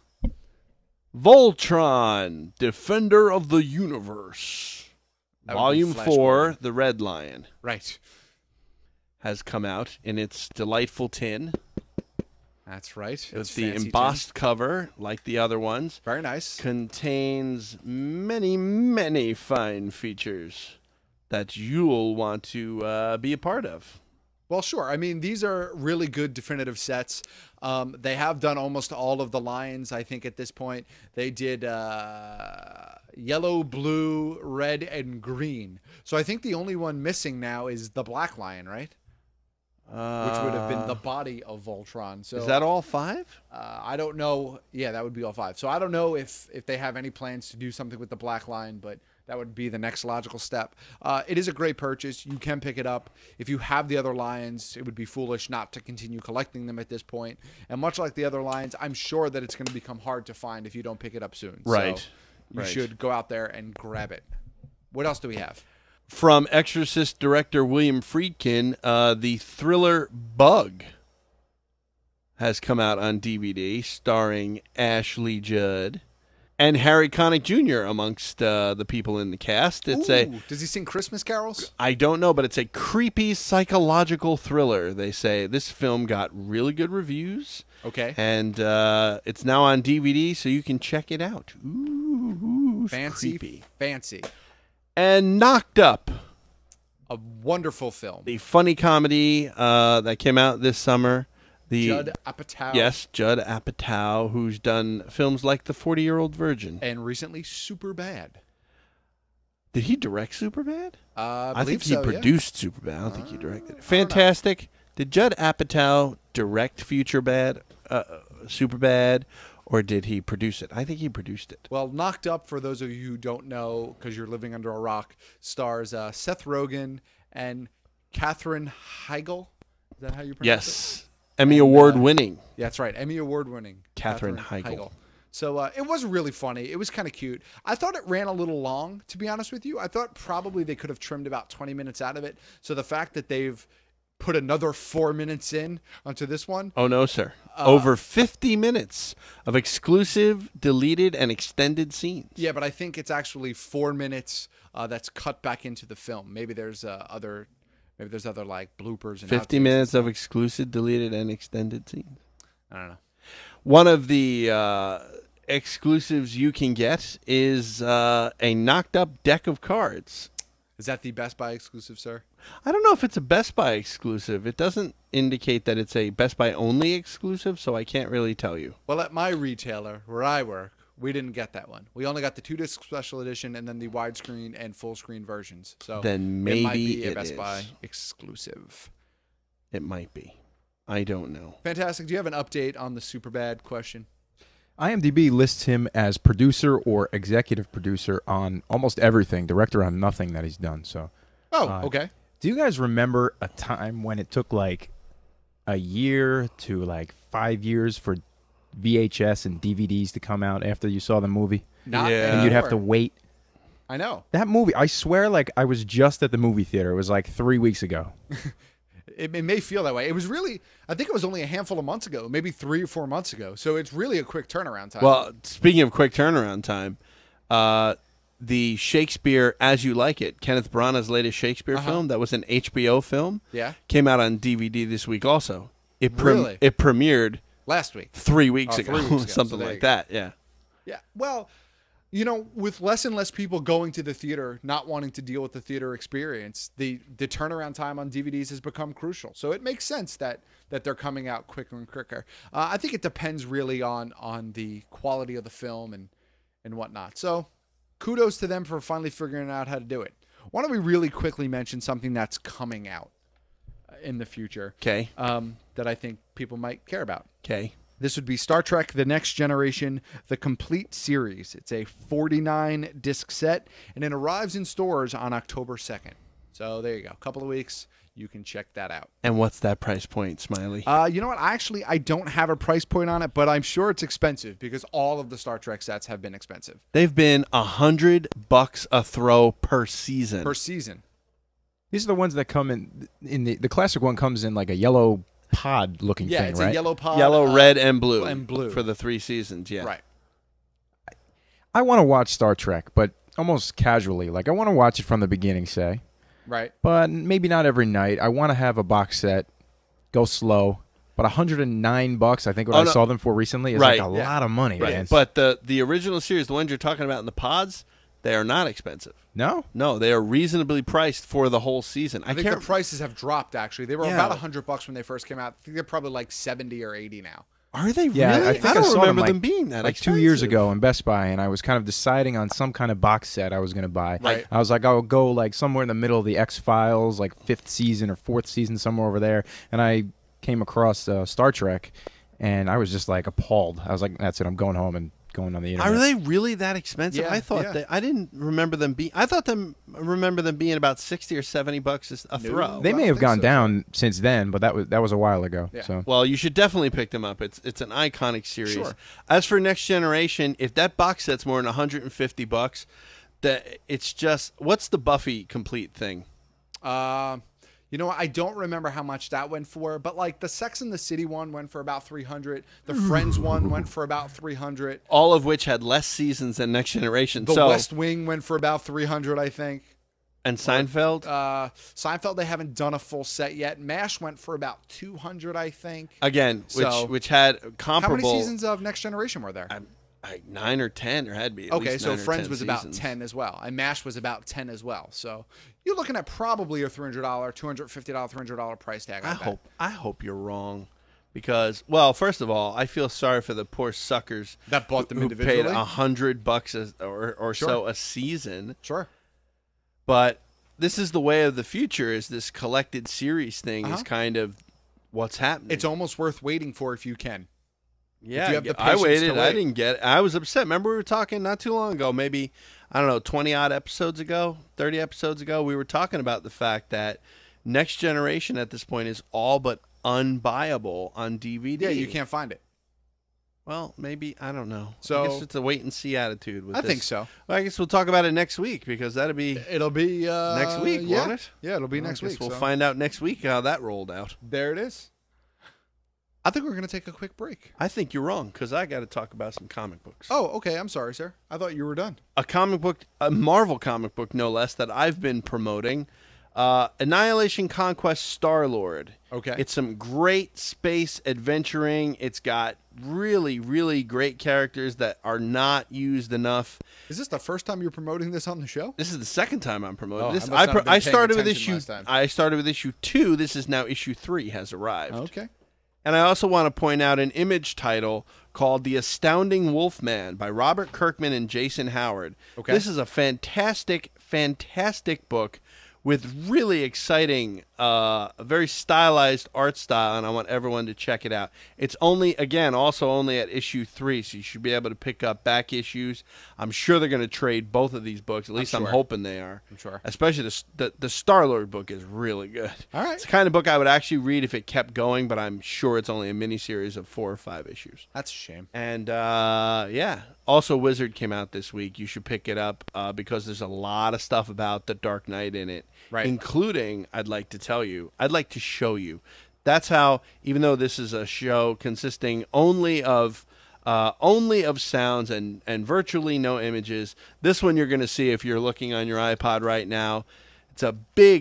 Voltron, Defender of the Universe. That would be Volume Flash four, Gordon. The Red Lion. Right. Has come out in its delightful tin. That's right. With It's the fancy embossed cover, like the other ones. Very nice. Contains many, many fine features that you'll want to uh, be a part of. Well, sure. I mean, these are really good definitive sets. Um, they have done almost all of the lions, I think, at this point. They did uh, yellow, blue, red, and green. So I think the only one missing now is the black lion, right? Uh, Which would have been the body of Voltron. So is that all five? Uh, I don't know. Yeah, that would be all five. So I don't know if, if they have any plans to do something with the black lion, but that would be the next logical step. Uh, it is a great purchase. You can pick it up. If you have the other lions, it would be foolish not to continue collecting them at this point. And much like the other lions, I'm sure that it's going to become hard to find if you don't pick it up soon. Right. So you Right. should go out there and grab it. What else do we have? From Exorcist director William Friedkin, uh, the thriller Bug has come out on D V D, starring Ashley Judd and Harry Connick Junior amongst uh, the people in the cast. It's Ooh, a does he sing Christmas carols? I don't know, but it's a creepy psychological thriller. They say this film got really good reviews. Okay. And uh, it's now on D V D, so you can check it out. Ooh, ooh Fancy, creepy. fancy. And Knocked Up, A wonderful film. the funny comedy uh, that came out this summer. The Judd Apatow. Yes, Judd Apatow, who's done films like The forty-Year-Old Virgin. And recently, Superbad. Did he direct Superbad? Uh, I, I think he so, produced Superbad. I don't think he directed it. Fantastic. Did Judd Apatow direct Future Bad, uh, Superbad, or did he produce it? I think he produced it. Well, Knocked Up, for those of you who don't know, because you're living under a rock, stars uh, Seth Rogen and Katherine Heigl. Is that how you pronounce it? Yes. Emmy Award uh, winning. Yeah, that's right. Emmy Award winning. Katherine Heigl. So uh, it was really funny. It was kind of cute. I thought it ran a little long, to be honest with you. I thought probably they could have trimmed about twenty minutes out of it. So the fact that they've put another four minutes in onto this one. Oh, no, sir. Uh, Over fifty minutes of exclusive, deleted, and extended scenes. Yeah, but I think it's actually four minutes uh, that's cut back into the film. Maybe there's uh, other... Maybe there's other like bloopers and fifty outtakes minutes and of exclusive, deleted, and extended scenes. I don't know. One of the uh, exclusives you can get is uh, a knocked up deck of cards. Is that the Best Buy exclusive, sir? I don't know if it's a Best Buy exclusive. It doesn't indicate that it's a Best Buy only exclusive, so I can't really tell you. Well, at my retailer where I work, we didn't get that one. We only got the two disc special edition and then the widescreen and full screen versions. So Then it might maybe be a it Best is. Buy exclusive. It might be. I don't know. Fantastic. Do you have an update on the Superbad question? IMDb lists him as producer or executive producer on almost everything, director on nothing that he's done. So, Oh, uh, okay. Do you guys remember a time when it took like a year to like five years for V H S and D V Ds to come out after you saw the movie? Not Yeah. And you'd have to anymore. wait. I know. That movie, I swear, like I was just at the movie theater. It was like three weeks ago. It, it may feel that way. It was really, I think it was only a handful of months ago, maybe three or four months ago. So it's really a quick turnaround time. Well, speaking of quick turnaround time, uh, the Shakespeare As You Like It, Kenneth Branagh's latest Shakespeare Uh-huh. film, that was an H B O film, Yeah. came out on D V D this week also. It prem- Really? It premiered Last week. three weeks Oh, ago, three weeks ago, something so there like you go. that. Yeah. Yeah. Well, You know, with less and less people going to the theater, not wanting to deal with the theater experience, the the turnaround time on D V Ds has become crucial. So it makes sense that that they're coming out quicker and quicker. Uh, I think it depends really on on the quality of the film and and whatnot. So kudos to them for finally figuring out how to do it. Why don't we really quickly mention something that's coming out in the future? Okay. Um, that I think people might care about. Okay. This would be Star Trek The Next Generation, the complete series. It's a forty-nine disc set, and it arrives in stores on October second. So there you go. A couple of weeks. You can check that out. And what's that price point, Smiley? Uh, you know what? Actually, I don't have a price point on it, but I'm sure it's expensive because all of the Star Trek sets have been expensive. They've been a hundred bucks a throw per season. Per season. These are the ones that come in. In the the classic one comes in like a yellow pod looking Yeah, thing, it's right? a yellow pod. Yellow, uh, red, and blue. And blue. For the three seasons, yeah. Right. I want to watch Star Trek, but almost casually. Like I want to watch it from the beginning, say. Right. But maybe not every night. I want to have a box set, go slow. But one hundred nine bucks, I think what Oh, I no. saw them for recently is Right. like a Yeah. lot of money, Right. man. But the the original series, the ones you're talking about in the pods, they are not expensive. No? No, they are reasonably priced for the whole season. I, I think can't. the prices have dropped, actually. They were Yeah. about one hundred bucks when they first came out. I think they're probably like seventy or eighty now. Are they Yeah, really? I think I, don't saw remember them, like, them being that like two years expensive. ago in Best Buy, and I was kind of deciding on some kind of box set I was going to buy. Right. I was like, I'll go like somewhere in the middle of the X Files, like fifth season or fourth season, somewhere over there. And I came across uh, Star Trek, and I was just like appalled. I was like, that's it. I'm going home and going on the internet. Are they really that expensive? Yeah, I thought yeah. they. I didn't remember them being. I thought them remember them being about sixty or seventy bucks a, a throw. They I may don't have think gone so. down since then, but that was that was a while ago. Yeah. So Well, you should definitely pick them up. It's it's an iconic series. Sure. As for Next Generation, if that box set's more than one hundred fifty bucks, that it's just what's the Buffy complete thing? Uh, you know what? I don't remember how much that went for, but like the Sex and the City one went for about three hundred. The Friends one went for about three hundred. All of which had less seasons than Next Generation. The so West Wing went for about three hundred, I think. and Seinfeld Uh, Seinfeld, they haven't done a full set yet. MASH went for about two hundred, I think. again, which so- which had How comparable. many seasons of Next Generation were there? I'm- like nine or ten, or had to be. At Okay, least so nine or Friends ten was about seasons. ten as well, and MASH was about ten as well. So you're looking at probably a three hundred dollars, two hundred fifty dollars, three hundred dollars price tag. I, I bet. hope I hope you're wrong, because well, first of all, I feel sorry for the poor suckers That bought them who individually. paid a hundred bucks a, or or Sure. so a season. Sure. But this is the way of the future. Is this collected series thing Uh-huh. is kind of what's happening. It's almost worth waiting for if you can. yeah. you have the I patience to waited. I wait. didn't get it. I was upset. Remember we were talking not too long ago, maybe I don't know, twenty odd episodes ago, thirty episodes ago. We were talking about the fact that Next Generation at this point is all but unbuyable on D V D. Yeah, you can't find it. Well, maybe I don't know. So- I guess it's a wait and see attitude. With I this. think so. Well, I guess we'll talk about it next week because that'll be It'll be uh, next week, yeah. won't it? Yeah, it'll be Well, I next guess week. We'll so. find out next week how that rolled out. There it is. I think we're going to take a quick break. I think you're wrong because I got to talk about some comic books. Oh, okay. I'm sorry, sir. I thought you were done. A comic book, a Marvel comic book, no less, that I've been promoting. Uh, Annihilation Conquest Star Lord. Okay. It's some great space adventuring. It's got really, really great characters that are not used enough. Is this the first time you're promoting this on the show? This is the second time I'm promoting Oh, this. I must I, not pro- have been I paying started with attention issue. last time. I started with issue two. This is now issue three has arrived. Okay. And I also want to point out an image title called The Astounding Wolfman by Robert Kirkman and Jason Howard. Okay. This is a fantastic, fantastic book with really exciting, uh, a very stylized art style, and I want everyone to check it out. It's only, again, also only at issue three, so you should be able to pick up back issues. I'm sure they're going to trade both of these books. At least I'm, sure. hoping they are. I'm sure. Especially the, the, the Star-Lord book is really good. All right. It's the kind of book I would actually read if it kept going, but I'm sure it's only a miniseries of four or five issues. That's a shame. And, uh, yeah. Also, Wizard came out this week. You should pick it up uh, because there's a lot of stuff about the Dark Knight in it. Right. Including, I'd like to tell you, I'd like to show you. That's how, even though this is a show consisting only of uh, only of sounds and, and virtually no images, this one you're going to see if you're looking on your iPod right now. It's a big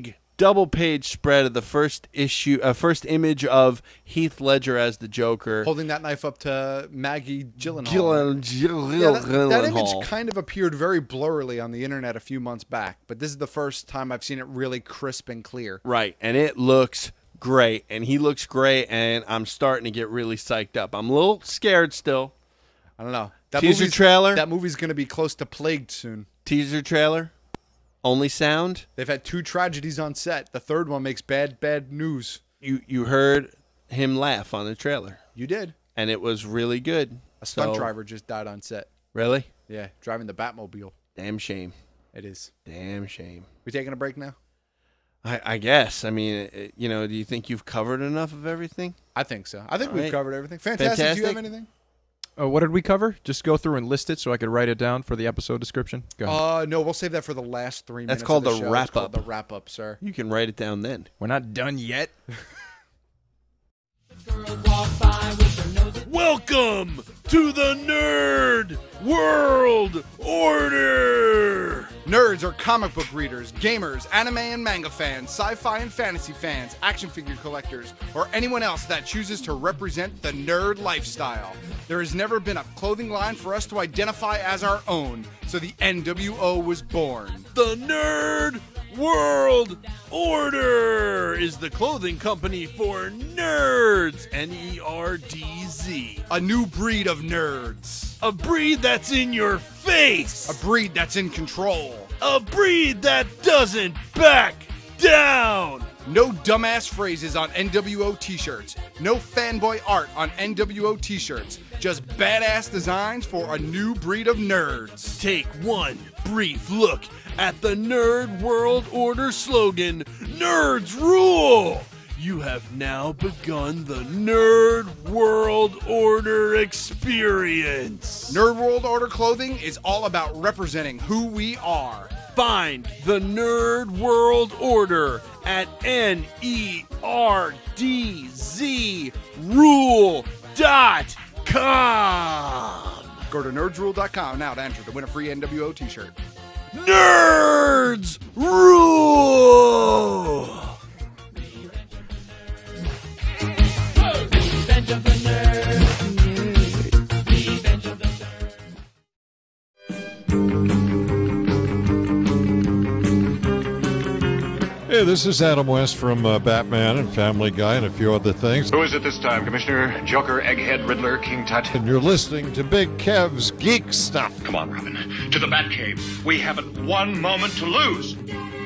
double page spread of the first issue, uh, first image of Heath Ledger as the Joker. Holding that knife up to Maggie Gyllenhaal. Gyllen, Gyllen, Yeah, that, that Gyllenhaal. image kind of appeared very blurrily on the internet a few months back, but this is the first time I've seen it really crisp and clear. Right, and it looks great, and he looks great, and I'm starting to get really psyched up. I'm a little scared still. I don't know. That Teaser movie's- trailer. That movie's going to be close to plagued soon. Teaser trailer. Only sound. They've had two tragedies on set. The third one makes bad, bad news. You you heard him laugh on the trailer, You did. and it was really good. A stunt So- driver just died on set. Really? Yeah, driving the Batmobile. Damn shame. It is. Damn shame. We taking a break now? I, I guess. I mean, it, you know, do you think you've covered enough of everything? I think so. I think All we've right. covered everything. Fantastic. Do you have Fantastic. anything? Oh, what did we cover? Just go through and list it so I could write it down for the episode description. Go ahead. Uh, no, we'll save that for the last three minutes. That's called of the the show. wrap It's called up. The wrap up, sir. You can write it down then. We're not done yet. Welcome to the Nerd World Order. Nerds are comic book readers, gamers, anime and manga fans, sci-fi and fantasy fans, action figure collectors, or anyone else that chooses to represent the nerd lifestyle. There has never been a clothing line for us to identify as our own, so the N W O was born. The Nerd World Order is the clothing company for nerds. N E R D Z. A new breed of nerds. A breed that's in your face. A breed that's in control. A breed that doesn't back down. No dumbass phrases on N W O t-shirts. No fanboy art on N W O t-shirts. Just badass designs for a new breed of nerds. Take one brief look at the Nerd World Order slogan, Nerds Rule! You have now begun the Nerd World Order experience. Nerd World Order clothing is all about representing who we are. Find the Nerd World Order at N E R D Z rule dot com. Go to nerds rule dot com now to enter to win a free N W O t-shirt. Nerds Rule! Hey, this is Adam West from uh, Batman and Family Guy and a few other things. Who is it this time, Commissioner? Joker, Egghead, Riddler, King Tut? And you're listening to Big Kev's Geek Stuff. Come on, Robin. To the Batcave. We haven't one moment to lose.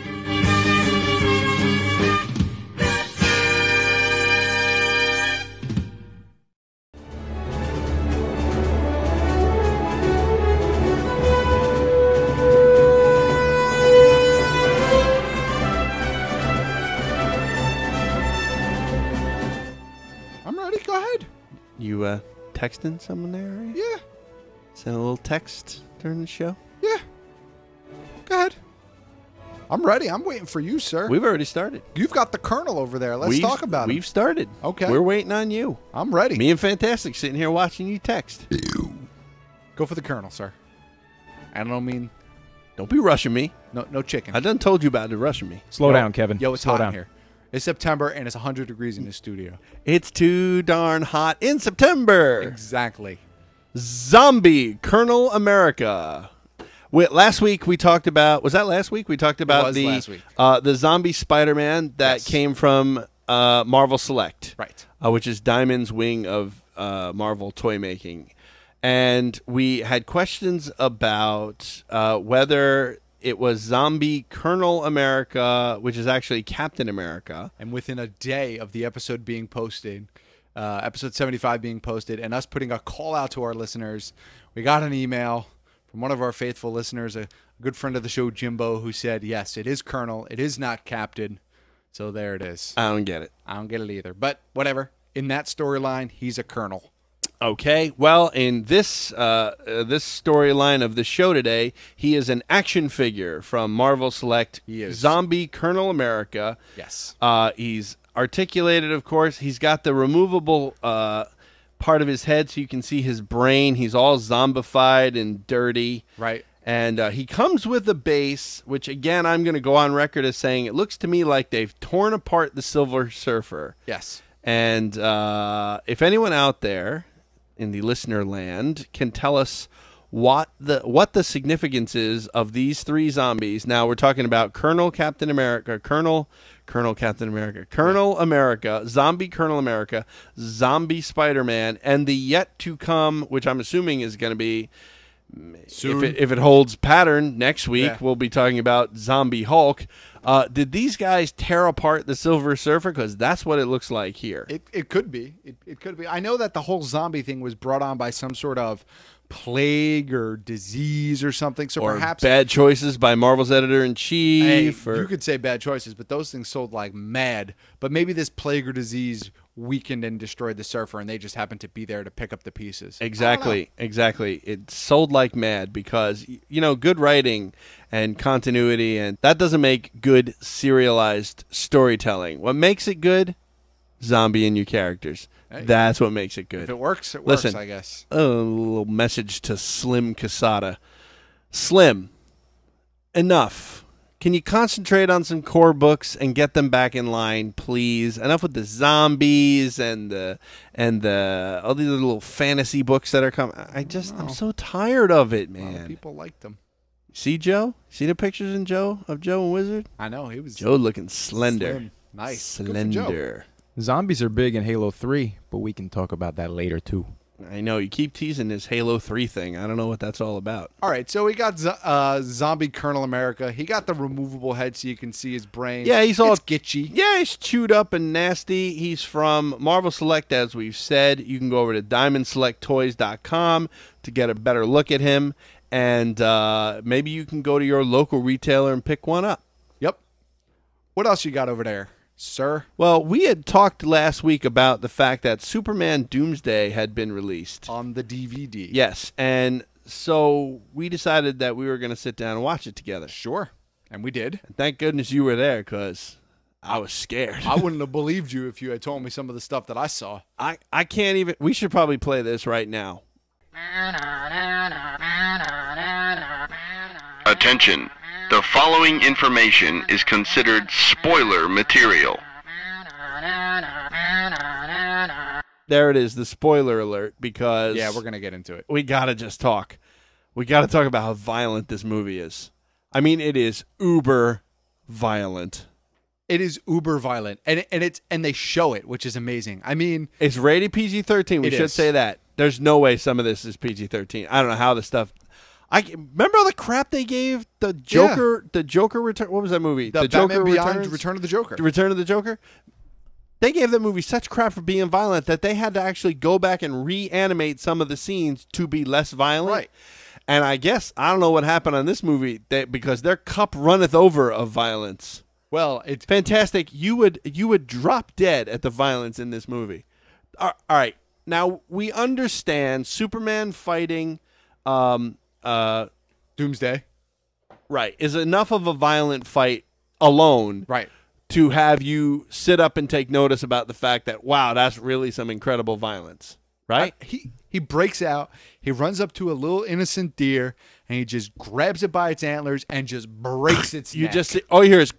I'm ready. Go ahead. You uh, texting someone there? Are you? Yeah. Send a little text during the show? Yeah. Go ahead. I'm ready. I'm waiting for you, sir. We've already started. You've got the Colonel over there. Let's We've- talk about We've it. started. Okay. We're waiting on you. I'm ready. Me and Fantastic sitting here watching you text. Go for the Colonel, sir. I don't mean Don't be rushing me. no no chicken. I done told you about it rushing me. Slow Yo- down, Kevin. Yo, it's Slow hot down in here. It's September and it's one hundred degrees in the studio. It's too darn hot in September. Exactly. Zombie Colonel America. We, last week we talked about. Was that last week? We talked about was the last week. Uh, the zombie Spider-Man that Yes. came from uh, Marvel Select, Right. uh, which is Diamond's wing of uh, Marvel toy making, and we had questions about uh, whether it was Zombie Colonel America, which is actually Captain America. And within a day of the episode being posted, uh, episode seventy-five being posted, and us putting a call out to our listeners, we got an email from one of our faithful listeners, a good friend of the show, Jimbo, who said, yes, it is Colonel. It is not Captain. So there it is. I don't get it. I don't get it either. But whatever. In that storyline, he's a Colonel. Okay, well, in this uh, uh, this storyline of the show today, he is an action figure from Marvel Select, He is. Zombie Colonel America. Yes. Uh, he's articulated, of course. He's got the removable uh, part of his head so you can see his brain. He's all zombified and dirty. Right. And uh, he comes with a base, which, again, I'm going to go on record as saying it looks to me like they've torn apart the Silver Surfer. Yes. And uh, if anyone out there in the listener land can tell us what the what the significance is of these three zombies. Now, we're talking about Colonel Captain America, Colonel... Colonel Captain America, Colonel America, Zombie Colonel America, Zombie Spider-Man, and the yet to come, which I'm assuming is going to be, Soon. if it, if it holds pattern, next week Yeah. we'll be talking about Zombie Hulk. Uh, did these guys tear apart the Silver Surfer? Because that's what it looks like here. It it could be. It it could be. I know that the whole zombie thing was brought on by some sort of plague or disease or something. So or perhaps bad choices by Marvel's editor-in-chief. Hey, or, you could say bad choices, but those things sold like mad. But maybe this plague or disease weakened and destroyed the Surfer, and they just happened to be there to pick up the pieces. Exactly, exactly. It sold like mad because, you know, good writing and continuity, and that doesn't make good serialized storytelling. What makes it good? Zombie and new characters. Hey. That's what makes it good. If it works, it works, Listen, I guess. A little message to Slim Casada. Slim, enough. Can you concentrate on some core books and get them back in line, please? Enough with the zombies and the and the all these little fantasy books that are coming. I just I'm so tired of it, A lot of man. people liked them. See Joe? See the pictures in Joe of Joe and Wizard? I know he was Joe looking slender. slim. Nice. Good for Joe. Slender. Zombies are big in Halo three, but we can talk about that later, too. I know you keep teasing this Halo three thing. I don't know what that's all about. All right, so we got zo- uh, Zombie Colonel America. He got the removable head so you can see his brain. Yeah, he's all It's gitchy. Yeah, he's chewed up and nasty. He's from Marvel Select, as we've said. You can go over to diamond select toys dot com to get a better look at him, and uh, maybe you can go to your local retailer and pick one up. Yep. What else you got over there, sir? Well, we had talked last week about the fact that Superman Doomsday had been released on the D V D. Yes, and so we decided that we were going to sit down and watch it together. Sure, and we did. And thank goodness you were there, because I was scared. I wouldn't have believed you if you had told me some of the stuff that I saw. I, I can't even... We should probably play this right now. Attention. The following information is considered spoiler material. There it is, the spoiler alert, because... Yeah, we're going to get into it. We got to just talk. We got to talk about how violent this movie is. I mean, it is uber violent. It is uber violent, and and it's and they show it, which is amazing. I mean, it's rated P G thirteen. We it should is. say that. There's no way some of this is P G thirteen. I don't know how the stuff. I remember all the crap they gave the Joker. The Joker return. What was that movie? The, Joker Batman Beyond Returns? Return of the Joker. Return of the Joker. They gave that movie such crap for being violent that they had to actually go back and reanimate some of the scenes to be less violent. Right. And I guess I don't know what happened on this movie they, because their cup runneth over of violence. Well, it's fantastic. You would you would drop dead at the violence in this movie. All right, now we understand Superman fighting um, uh, Doomsday. Right, is enough of a violent fight alone. Right. To have you sit up and take notice about the fact that wow, that's really some incredible violence. Right. I, he he breaks out. He runs up to a little innocent deer and he just grabs it by its antlers and just breaks its you neck. just see, all you hear is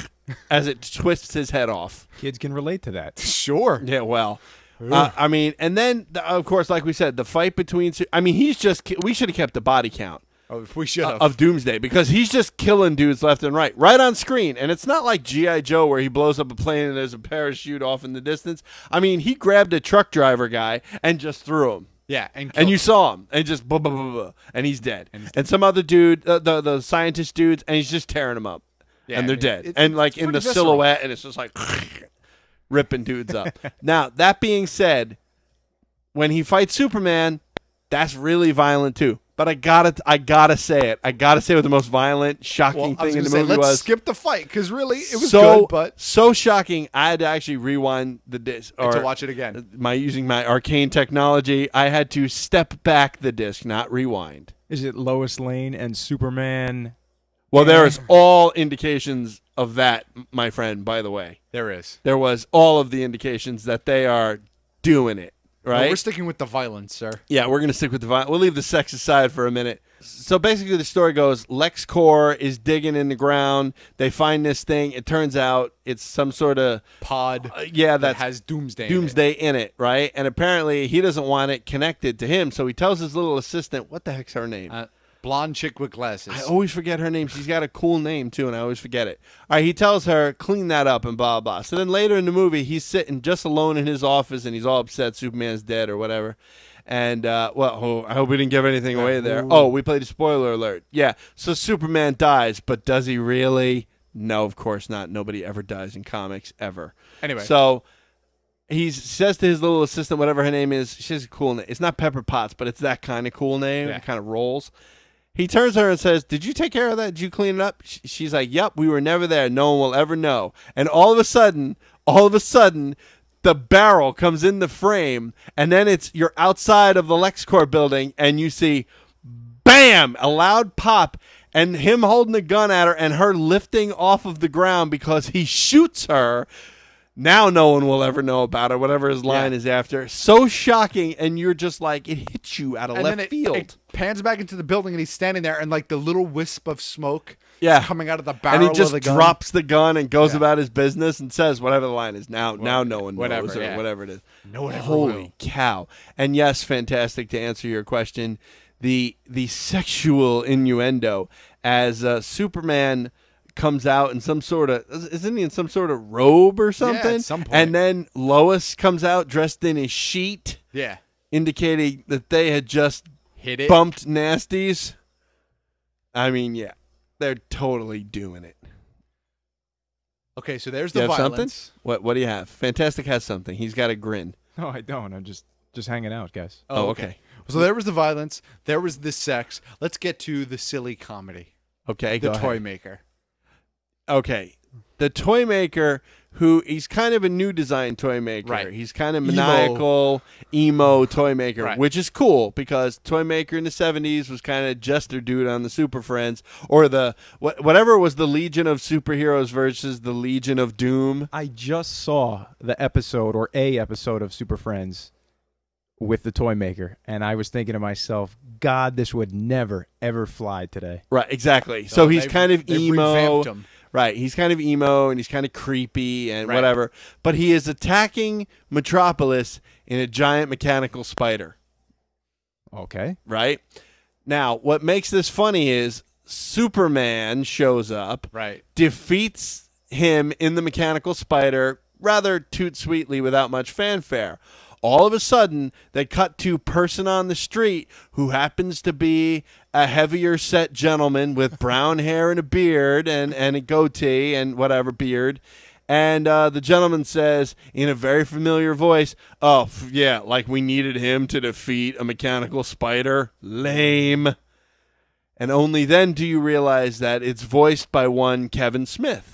as it twists his head off. Kids can relate to that. Sure. Yeah, well, uh, I mean, and then, the, of course, like we said, the fight between... I mean, he's just... We should have kept the body count. Oh, we should have. Uh, of Doomsday, because he's just killing dudes left and right. Right on screen. And it's not like G I. Joe where he blows up a plane and there's a parachute off in the distance. I mean, he grabbed a truck driver guy and just threw him. Yeah, and, and you saw him, and just blah, blah, blah, blah, and he's dead. And, and some other dude, uh, the the scientist dudes, and he's just tearing them up. Yeah, and they're it- dead. it- and like it's in the pretty visceral. silhouette, and it's just like ripping dudes up. Now, that being said, when he fights Superman, that's really violent too. But I gotta, I gotta say it. I gotta say what the most violent, shocking Well, I was thing in gonna the say, movie let's was. skip the fight because really it was so, good, but so shocking. I had to actually rewind the disc And to or watch it again. My using my arcane technology, I had to step back the disc, not rewind. Is it Lois Lane and Superman? Well, there is all indications of that, my friend. By the way, there is. There was all of the indications that they are doing it right? Well, we're sticking with the violence, sir. Yeah, we're going to stick with the violence. We'll leave the sex aside for a minute. So basically the story goes, LexCorp is digging in the ground. They find this thing. It turns out it's some sort of pod uh, yeah, that that's has Doomsday Doomsday in it. in it, right? And apparently he doesn't want it connected to him, so he tells his little assistant, what the heck's her name? Uh, blonde chick with glasses. I always forget her name. She's got a cool name, too, and I always forget it. All right, he tells her, clean that up and blah, blah. So then later in the movie, he's sitting just alone in his office, and he's all upset Superman's dead or whatever. And, uh, well, oh, I hope we didn't give anything away there. Ooh. Oh, we played a spoiler alert. Yeah, so Superman dies, but does he really? No, of course not. Nobody ever dies in comics, ever. Anyway. So he says to his little assistant, whatever her name is, she has a cool name. It's not Pepper Potts, but it's that kind of cool name. Yeah. It kind of rolls. He turns to her and says, did you take care of that? Did you clean it up? She's like, yep, we were never there. No one will ever know. And all of a sudden, all of a sudden, the barrel comes in the frame, and then it's you're outside of the LexCorp building, and you see, bam, a loud pop, and him holding the gun at her, and her lifting off of the ground because he shoots her. Now no one will ever know about it, whatever his line Yeah. is after. So shocking, and you're just like, it hits you out of and left then it, field. it pans back into the building, and he's standing there, and like the little wisp of smoke Yeah. is coming out of the barrel and he of just the gun. drops the gun and goes Yeah. about his business and says whatever the line is. Now, now no one whatever, knows or yeah. whatever it is. No one ever Holy will. cow! And yes, fantastic to answer your question. The the sexual innuendo as uh, Superman comes out in some sort of isn't he in some sort of robe or something? at some point. And then Lois comes out dressed in a sheet, Yeah. indicating that they had just Hit it. bumped nasties. I mean, yeah, they're totally doing it. Okay, so there's You the have violence. something? What What do you have? Fantastic has something. He's got a grin. No, I don't. I'm just just hanging out, guys. Oh, okay. So there was the violence. There was the sex. Let's get to the silly comedy. Okay, The go toy ahead. maker. Okay, the toy maker, who he's kind of a new design toy maker. Right. He's kind of Emo. maniacal, emo toy maker, Right. which is cool because toy maker in the seventies was kind of jester dude on the Super Friends, or the what, whatever was the Legion of Superheroes versus the Legion of Doom. I just saw the episode or a episode of Super Friends with the toy maker, and I was thinking to myself, God, this would never ever fly today. Right, exactly. So, So he's they've- kind of they've emo. revamped him. Right, he's kind of emo and he's kind of creepy and Right. whatever. But he is attacking Metropolis in a giant mechanical spider. Okay. Right? Now, what makes this funny is Superman shows up, Right. defeats him in the mechanical spider rather toot sweetly without much fanfare. All of a sudden, they cut to person on the street who happens to be a heavier set gentleman with brown hair and a beard and, and a goatee and whatever beard. And uh, the gentleman says in a very familiar voice, oh, f- yeah, like we needed him to defeat a mechanical spider. Lame. And only then do you realize that it's voiced by one Kevin Smith.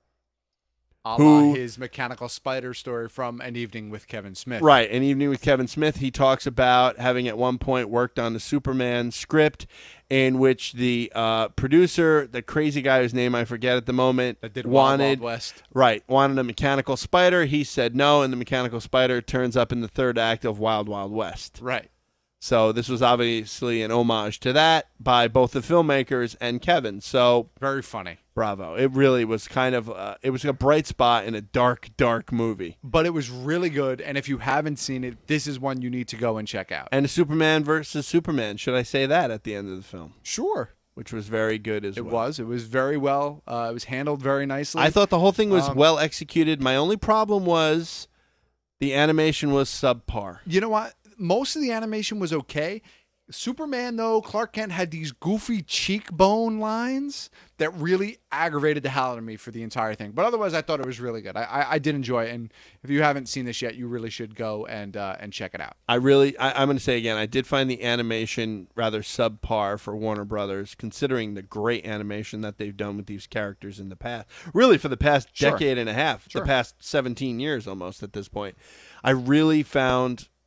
A la Who- his mechanical spider story from An Evening with Kevin Smith. Right. An Evening with Kevin Smith, he talks about having at one point worked on the Superman script in which the uh, producer, the crazy guy whose name I forget at the moment, That did Wild wanted Wild West. right wanted a mechanical spider. He said no, and the mechanical spider turns up in the third act of Wild Wild West. Right. So this was obviously an homage to that by both the filmmakers and Kevin. So Very funny. bravo! It really was kind of uh, it was a bright spot in a dark, dark movie. But it was really good, and if you haven't seen it, this is one you need to go and check out. And Superman versus Superman. Should I say that at the end of the film? Sure. Which was very good as It well. was. It was very well. Uh, it was handled very nicely. I thought the whole thing was Um, well executed. My only problem was the animation was subpar. You know what? Most of the animation was okay. Superman, though, Clark Kent had these goofy cheekbone lines that really aggravated the hell out of me for the entire thing. But otherwise, I thought it was really good. I, I, I did enjoy it. And if you haven't seen this yet, you really should go and uh, and check it out. I really, I, I'm going to say again, I did find the animation rather subpar for Warner Brothers, considering the great animation that they've done with these characters in the past. Really, for the past Sure. decade and a half, Sure. the past seventeen years almost at this point. I really found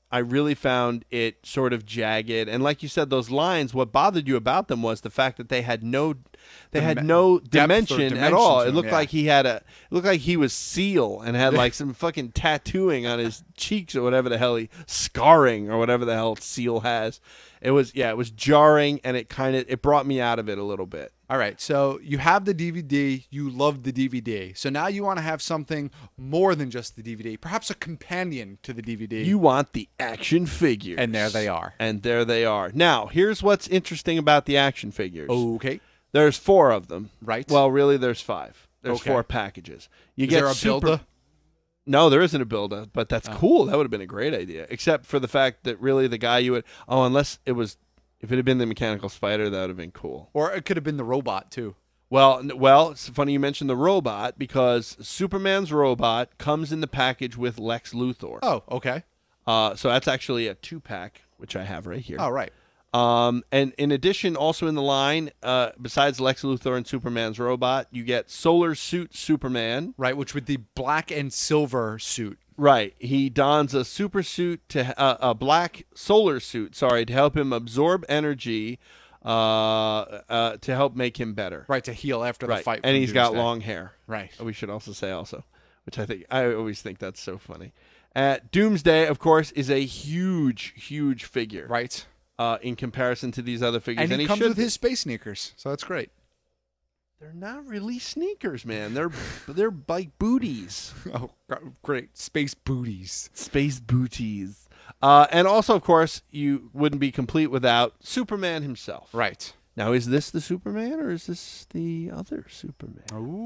I really found it sort of jagged. And like you said, those lines, what bothered you about them was the fact that they had no they had Dim- no depth or dimension at all. dimension to It them, looked yeah. like he had a it looked like he was Seal and had like some fucking tattooing on his cheeks or whatever the hell he scarring or whatever the hell Seal has. It was yeah, it was jarring, and it kind of it brought me out of it a little bit. All right, so you have the D V D, you love the D V D. So now you want to have something more than just the D V D, perhaps a companion to the D V D. You want the action figures. And there they are. And there they are. Now, here's what's interesting about the action figures. Okay. There's four of them. Right. Well, really, there's five. There's Okay. four packages. You Is get there a super- builder? No, there isn't a builder, but that's Oh. cool. That would have been a great idea, except for the fact that really the guy you would – oh, unless it was – if it had been the Mechanical Spider, that would have been cool. Or it could have been the robot, too. Well, n- well, it's funny you mentioned the robot because Superman's robot comes in the package with Lex Luthor. Oh, okay. Uh, so that's actually a two-pack, which I have right here. Oh, right. Um, and in addition, also in the line, uh, besides Lex Luthor and Superman's robot, you get Solar Suit Superman. Right, which with the black and silver suit. Right. He dons a super suit to uh, a black solar suit, sorry, to help him absorb energy, uh, uh, to help make him better. Right, to heal after Right. the fight. And from he's got Doomsday. long hair. Right. We should also say also, which I think I always think that's so funny. Uh, Doomsday, of course, is a huge, huge figure. Right. Uh, in comparison to these other figures, And, and he he comes should with be. his space sneakers, so that's great. They're not really sneakers, man. They're they're like booties. Oh, great. Space booties. Space booties. Uh, and also, of course, you wouldn't be complete without Superman himself. Right. Now, is this the Superman or is this the other Superman?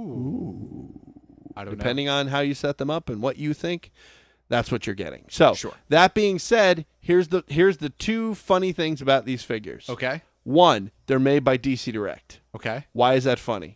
Ooh. I don't Depending on how you set them up and what you think, that's what you're getting. So, Sure. that being said, here's the here's the two funny things about these figures. know. Okay. One, they're made by D C Direct. Okay. Why is that funny?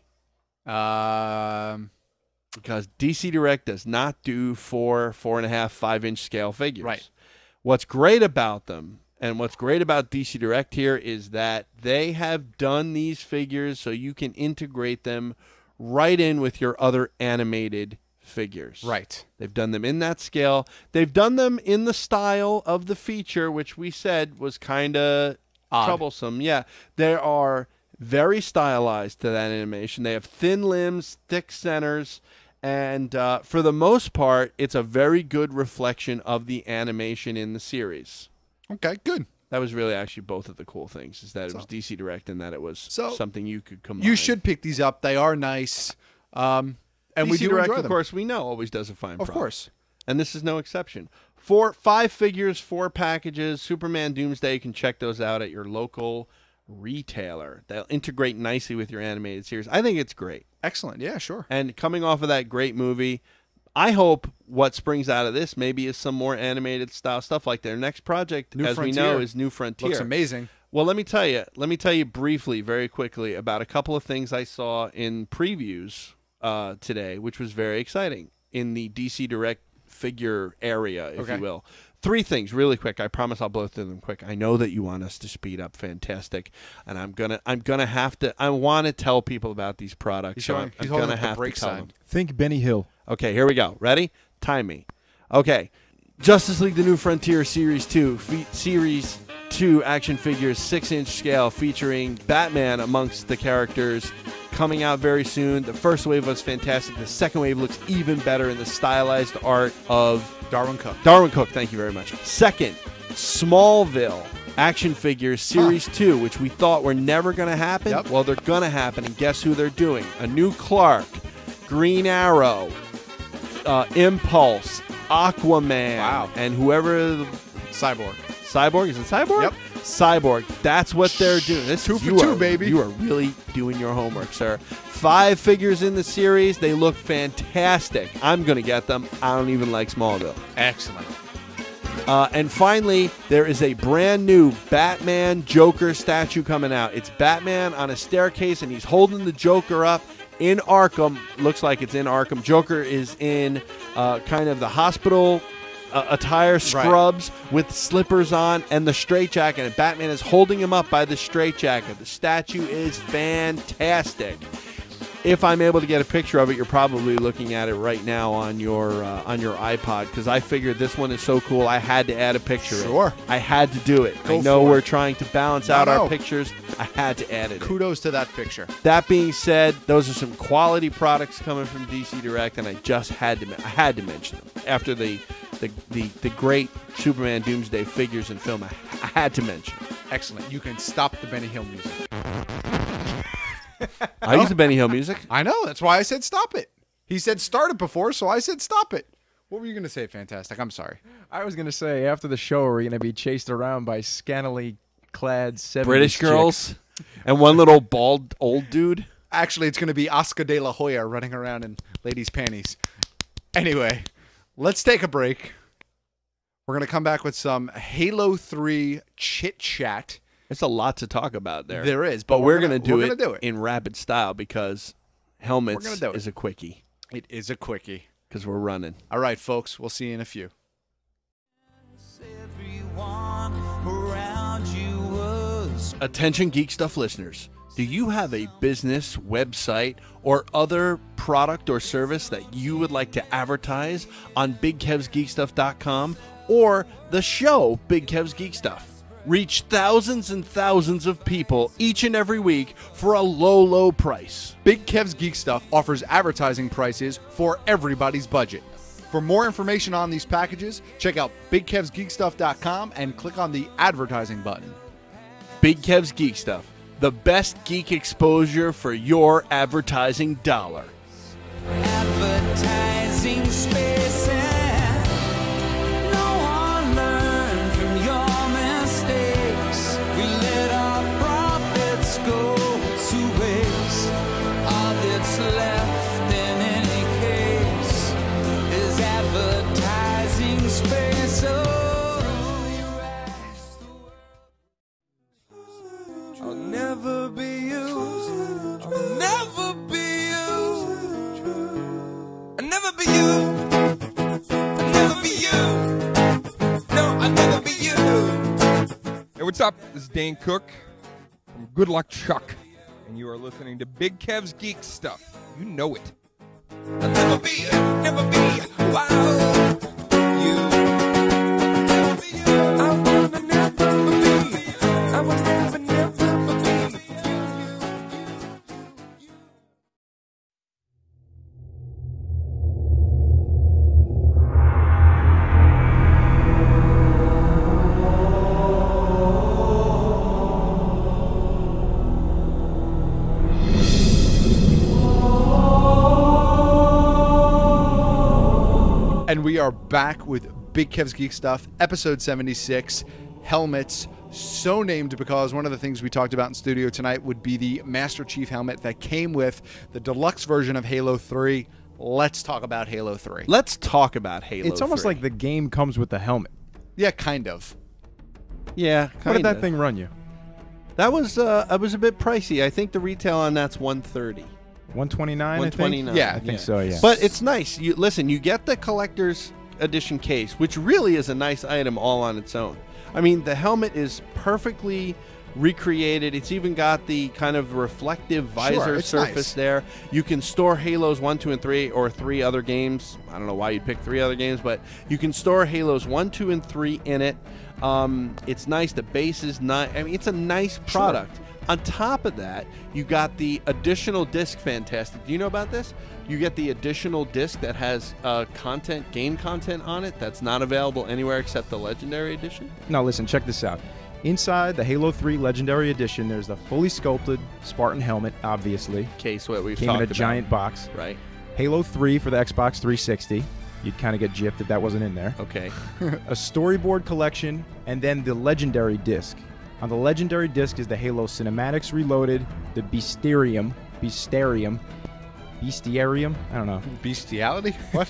Um, Because D C Direct does not do four, four and a half, five inch scale figures. Right. What's great about them, and what's great about D C Direct here, is that they have done these figures so you can integrate them right in with your other animated figures. right. They've done them in that scale. They've done them in the style of the feature, which we said was kind of troublesome. Yeah. They are very stylized to that animation. They have thin limbs, thick centers, and uh, for the most part, it's a very good reflection of the animation in the series. Okay, good. That was really actually both of the cool things, is that it So- was D C Direct and that it was So, something you could combine. You should pick these up. They are nice. Um, and D C we do Direct, enjoy of them. course, we know always does a fine Of product. course. And this is no exception. Four, five figures, four packages, Superman Doomsday. You can check those out at your local retailer. They'll integrate nicely with your animated series. I think it's great. Excellent. Yeah, sure. And coming off of that great movie, I hope what springs out of this maybe is some more animated style stuff. Like their next project, New as Frontier. we know, is New Frontier. Looks amazing. Well, let me tell you. Let me tell you briefly, very quickly, about a couple of things I saw in previews uh, today, which was very exciting in the D C Direct figure area, if Okay. you will. Three things, really quick. I promise I'll blow through them quick. I know that you want us to speed up. Fantastic, and I'm gonna, I'm gonna have to. I want to tell people about these products. He's so showing- I'm, he's I'm holding gonna up the have break to tell sign. them. Think Benny Hill. Okay, here we go. Ready? Time me. Okay. Justice League The New Frontier Series two. Fe- series two action figures, six inch scale, featuring Batman amongst the characters, coming out very soon. The first wave was fantastic. The second wave looks even better in the stylized art of Darwin Cook. Darwin Cook, thank you very much. Second, Smallville action figures series two, which we thought were never going to happen. Yep. Well, they're going to happen, and guess who they're doing? A new Clark, Green Arrow, uh, Impulse, Aquaman, Wow. and whoever the Cyborg. Cyborg is it Cyborg? Yep. Cyborg. That's what they're doing. This Two for you two, are- baby. You are really doing your homework, sir. Five figures in the series. They look fantastic. I'm gonna get them. I don't even like Smallville. Excellent. Uh, and finally, there is a brand new Batman Joker statue coming out. It's Batman on a staircase, and he's holding the Joker up in Arkham. Looks like it's in Arkham. Joker is in uh, kind of the hospital uh, attire, scrubs with slippers on and the straitjacket. And Batman is holding him up by the straitjacket. The statue is fantastic. if I'm able to get a picture of it, you're probably looking at it right now on your uh, on your iPod, because I figured this one is so cool, I had to add a picture. Sure. I had to do it. Go I know for we're it. trying to balance No, out no. our pictures. I had to add it. in. Kudos to that picture. That being said, those are some quality products coming from D C Direct, and I just had to I had to mention them after the the the, the great Superman Doomsday figures and film. I, I had to mention them. Excellent. You can stop the Benny Hill music. I use the Benny Hill music. I know. That's why I said stop it. He said start it before, so I said stop it. What were you going to say, Fantastic? I'm sorry. I was going to say, after the show, we're going to be chased around by scantily clad seventies British chicks. girls and one little bald old dude. Actually, it's going to be Oscar de la Hoya running around in ladies' panties. Anyway, let's take a break. We're going to come back with some Halo three chit-chat. There's a lot to talk about there. There is, but, but we're, we're going to gonna- do, we're it gonna do it. in rapid style because helmets We're gonna do it. is a quickie. It is a quickie. Because we're running. All right, folks. We'll see you in a few. Attention Geek Stuff listeners. Do you have a business, website, or other product or service that you would like to advertise on big kevs geek stuff dot com or the show Big Kev's Geek Stuff? Reach thousands and thousands of people each and every week for a low, low price. Big Kev's Geek Stuff offers advertising prices for everybody's budget. For more information on these packages, check out big kevs geek stuff dot com and click on the advertising button. Big Kev's Geek Stuff, the best geek exposure for your advertising dollar. Advertising space, and no one learned from your mistakes. We let our profits go to waste. All that's left in any case is advertising space. Oh, you ask the world. I'll never be you. I'll never be you. I'll never be you. I'll never be you. No, I'll never be you. Hey, what's up? This is Dane Cook from Good Luck Chuck, and you are listening to Big Kev's Geek Stuff. You know it. I'll never be you. Never be wow. You. Never be you. I wanna never be. I will never, never be. And we are back with Big Kev's Geek Stuff, episode seventy-six, helmets, so named because one of the things we talked about in studio tonight would be the Master Chief helmet that came with the deluxe version of Halo three. Let's talk about Halo three. Let's talk about Halo It's almost three. like the game comes with the helmet. Yeah, kind of. Yeah, What did that kinda. thing run you? That was uh, it was a bit pricey. I think the retail on that's one thirty. one twenty-nine, one twenty-nine. I think so, yeah. But it's nice. You listen, you get the collector's edition case, which really is a nice item all on its own. I mean, the helmet is perfectly recreated. It's even got the kind of reflective visor Sure, it's surface nice. there. You can store Halos one, two, and three, or three other games. I don't know why you'd pick three other games, but you can store Halos one, two, and three in it. Um, it's nice. The base is nice. I mean, it's a nice product. On top of that, you got the additional disc. Fantastic. Do you know about this? You get the additional disc that has uh, content, game content on it that's not available anywhere except the Legendary Edition. Now listen, check this out. Inside the Halo three Legendary Edition, there's the fully sculpted Spartan helmet, obviously. Case what we've Came in talked a about. giant box. Right. Halo three for the Xbox three sixty. You'd kind of get gypped if that wasn't in there. Okay. A storyboard collection, and then the Legendary disc. On the Legendary disc is the Halo Cinematics Reloaded, the Beasterium, Beasterium, Bestiarium? I don't know. Bestiality? What?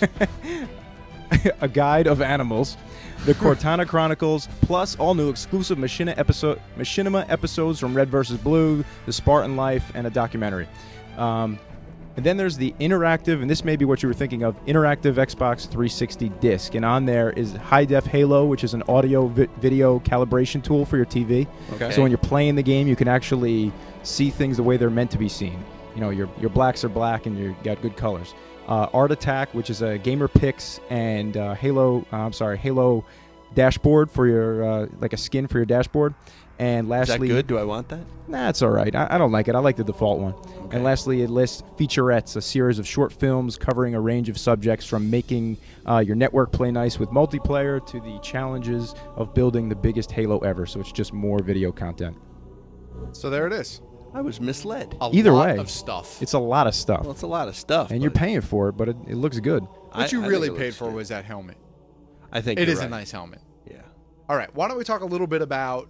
A Guide of Animals, the Cortana Chronicles, plus all new exclusive Machinima, episode, Machinima episodes from Red versus. Blue, The Spartan Life, and a documentary. Um, and then there's the interactive, and this may be what you were thinking of, interactive Xbox three sixty disc. And on there is High Def Halo, which is an audio vi- video calibration tool for your T V. Okay. So when you're playing the game, you can actually see things the way they're meant to be seen. you know your your blacks are black and you got good colors. Uh, Art Attack, which is a gamer picks and uh, Halo. Uh, I'm sorry, Halo dashboard for your uh, like a skin for your dashboard. And lastly, is that good? Do I want that? Nah, it's all right. I, I don't like it. I like the default one. Okay. And lastly, it lists featurettes, a series of short films covering a range of subjects from making uh, your network play nice with multiplayer to the challenges of building the biggest Halo ever. So it's just more video content. So there it is. I was misled. A Either lot way, of stuff. It's a lot of stuff. Well, it's a lot of stuff. And you're paying for it, but it, it looks good. What I- you I really think it paid looks for good. was that helmet. I think It you're is a right. nice helmet. Yeah. All right. Why don't we talk a little bit about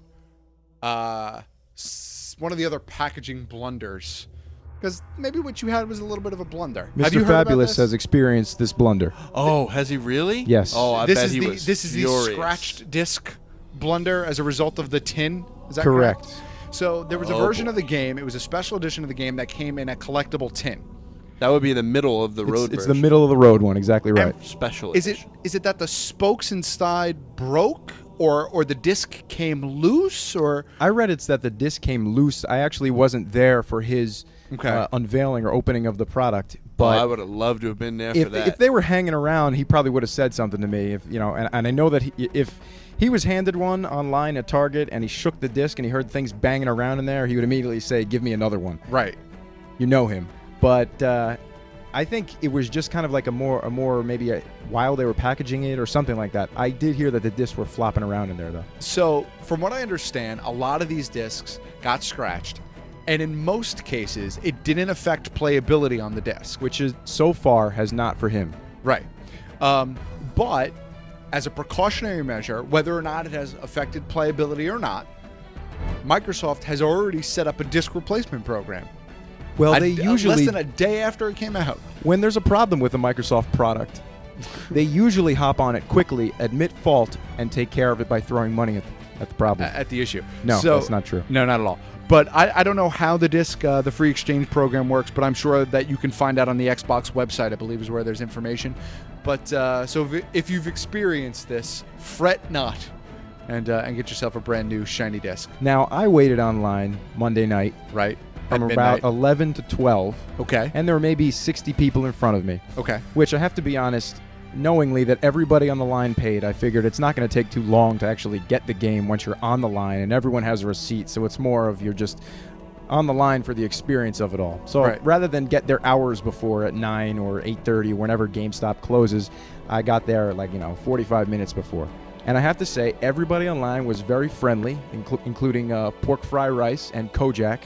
uh, s- one of the other packaging blunders? Because maybe what you had was a little bit of a blunder. Have Mister you heard about Fabulous this? has experienced this blunder. Oh, has he really? Yes. Oh, I this bet is he the was this is furious. the scratched disc blunder as a result of the tin. Is that correct? Correct. So there was a Oh, version boy. of the game. It was a special edition of the game that came in a collectible tin. That would be the middle of the It's, road it's the version. middle of the road one, exactly right. Special Is it edition. is it that the spokes inside broke, or or the disc came loose, or I read it's that the disc came loose. I actually wasn't there for his Okay. uh, unveiling or opening of the product, Oh, but I would have loved to have been there if, for that. if they were hanging around, he probably would have said something to me. If you know, and, and I know that he, if he was handed one online at Target and he shook the disc and he heard things banging around in there, he would immediately say, "Give me another one." right? You know him, but uh, I think it was just kind of like a more, a more maybe a, while they were packaging it or something like that. I did hear that the discs were flopping around in there though. So from what I understand, a lot of these discs got scratched, and in most cases, it didn't affect playability on the disc. Which is so far has not for him. Right. Um, but as a precautionary measure, whether or not it has affected playability or not, Microsoft has already set up a disc replacement program. Well, A- they uh, usually less than a day after it came out. when there's a problem with a Microsoft product, they usually hop on it quickly, admit fault, and take care of it by throwing money at, at the problem. At the issue. No, So- that's not true. No, not at all. But I, I don't know how the disc, uh, the free exchange program works, but I'm sure that you can find out on the Xbox website, I believe is where there's information. But uh, so if, if you've experienced this, fret not and uh, and get yourself a brand new shiny disc. Now, I waited online Monday night Right. from At about midnight. eleven to twelve, Okay. and there were maybe sixty people in front of me, Okay. which I have to be honest, knowingly that everybody on the line paid, I figured it's not going to take too long to actually get the game once you're on the line, and everyone has a receipt, so it's more of you're just on the line for the experience of it all. So Right. rather than get there hours before at nine or eight thirty, whenever GameStop closes, I got there like, you know, forty-five minutes before. And I have to say, everybody online was very friendly, inclu- including uh, Pork Fry Rice and Kojak.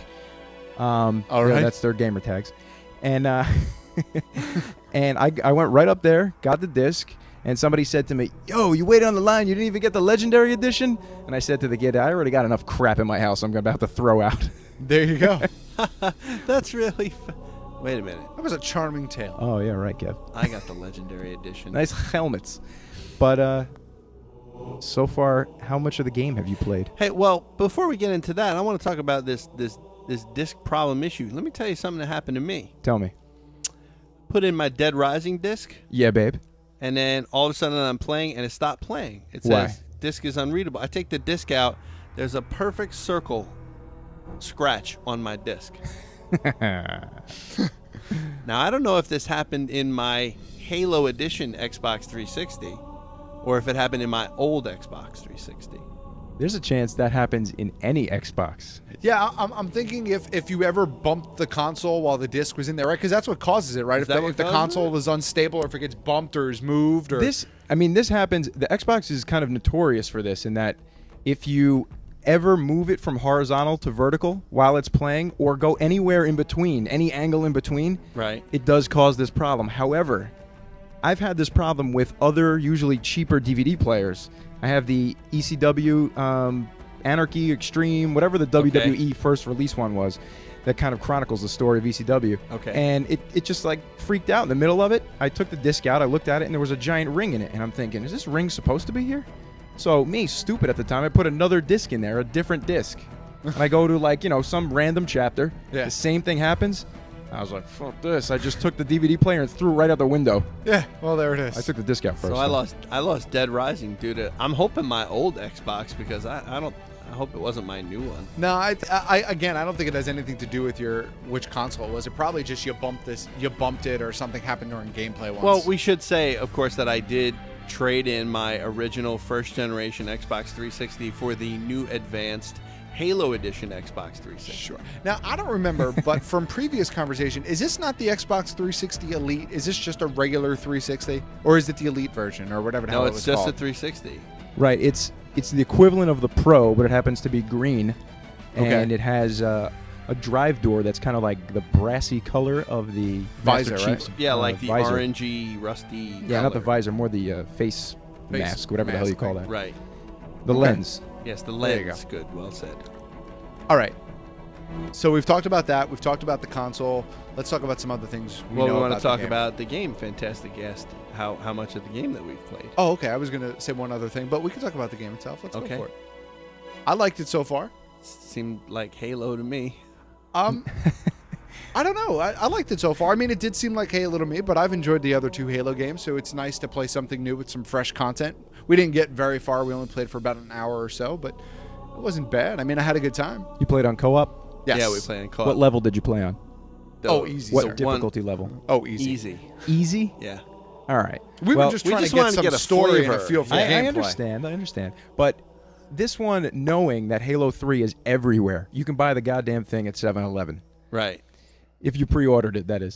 Um, All yeah, right. that's their gamer tags. And uh, and I, I went right up there, got the disc, and somebody said to me, "Yo, you waited on the line, you didn't even get the Legendary Edition?" And I said to the kid, "I already got enough crap in my house I'm about to throw out." There you go. That's really. F- Wait a minute. That was a charming tale. Oh, yeah, right, Kev. I got the legendary edition. Nice helmets. But uh, so far, how much of the game have you played? Hey, well, before we get into that, I want to talk about this this this disc problem issue. Let me tell you something that happened to me. Tell me. Put in my Dead Rising disc, Yeah, babe. and then all of a sudden I'm playing, and it stopped playing. It Why? says disc is unreadable. I take the disc out. There's a perfect circle scratch on my disc. Now, I don't know if this happened in my Halo Edition Xbox three sixty or if it happened in my old Xbox three sixty. There's a chance that happens in any Xbox. Yeah, I- I'm, I'm thinking if, if you ever bumped the console while the disc was in there, right? Because that's what causes it, right? Is If that the, what if the causes console it? was unstable or if it gets bumped or is moved or This, I mean, this happens. The Xbox is kind of notorious for this in that if you ever move it from horizontal to vertical while it's playing or go anywhere in between, any angle in between, Right. it does cause this problem. However, I've had this problem with other usually cheaper D V D players. I have the E C W um, Anarchy Extreme, whatever the W W E first release one was, that kind of chronicles the story of E C W. Okay. And it, it just like freaked out in the middle of it. I took the disc out, I looked at it, and there was a giant ring in it. And I'm thinking, is this ring supposed to be here? So me, stupid at the time, I put another disc in there, a different disc. And I go to like, you know, some random chapter. Yeah. The same thing happens. I was like, fuck this. I just took the D V D player and threw it right out the window. Yeah, well, there it is. I took the disc out first. So I though. lost I lost Dead Rising due to I'm hoping my old Xbox because I, I don't I hope it wasn't my new one. No, I, I again, I don't think it has anything to do with your which console it was. It probably just you bumped this, you bumped it, or something happened during gameplay once. Well, we should say, of course, that I did trade in my original first generation Xbox three sixty for the new advanced Halo Edition Xbox three sixty. Sure. Now, I don't remember, but from previous conversation, is this not the Xbox three sixty Elite? Is this just a regular three sixty? Or is it the Elite version, or whatever the No, hell it it's was just called? a three sixty. Right. It's it's the equivalent of the Pro, but it happens to be green, Okay. and it has uh, a drive door that's kind of like the brassy color of the Visor, Master right? Chief's, Yeah, uh, like the visor. orangey, rusty. Yeah, not the color. visor, more the uh, face, Face mask, whatever the hell you mask call thing. that. Right. The Okay. lens. Yes, the There you lens. Good. Well said. All right. So we've talked about that. We've talked about the console. Let's talk about some other things. We well, know we want about to the talk game. about the game. Fantastic asked how how much of the game that we've played. Oh, okay. I was going to say one other thing, but we can talk about the game itself. Let's Okay. go for it. I liked it so far. Seemed like Halo to me. Um, I don't know. I, I liked it so far. I mean, it did seem like Halo to me, but I've enjoyed the other two Halo games, so it's nice to play something new with some fresh content. We didn't get very far. We only played for about an hour or so, but it wasn't bad. I mean, I had a good time. You played on co-op? Yes. Yeah, we played in co-op. What level did you play on? Oh, easy. What sir. difficulty level? Oh, easy. Easy. Easy? Yeah. All right. We well, were just we trying just to get wanted to some get a story and a flavor. feel for I, the I gameplay. understand. I understand. But this one, knowing that Halo three is everywhere, you can buy the goddamn thing at seven eleven. Right. If you pre-ordered it, that is.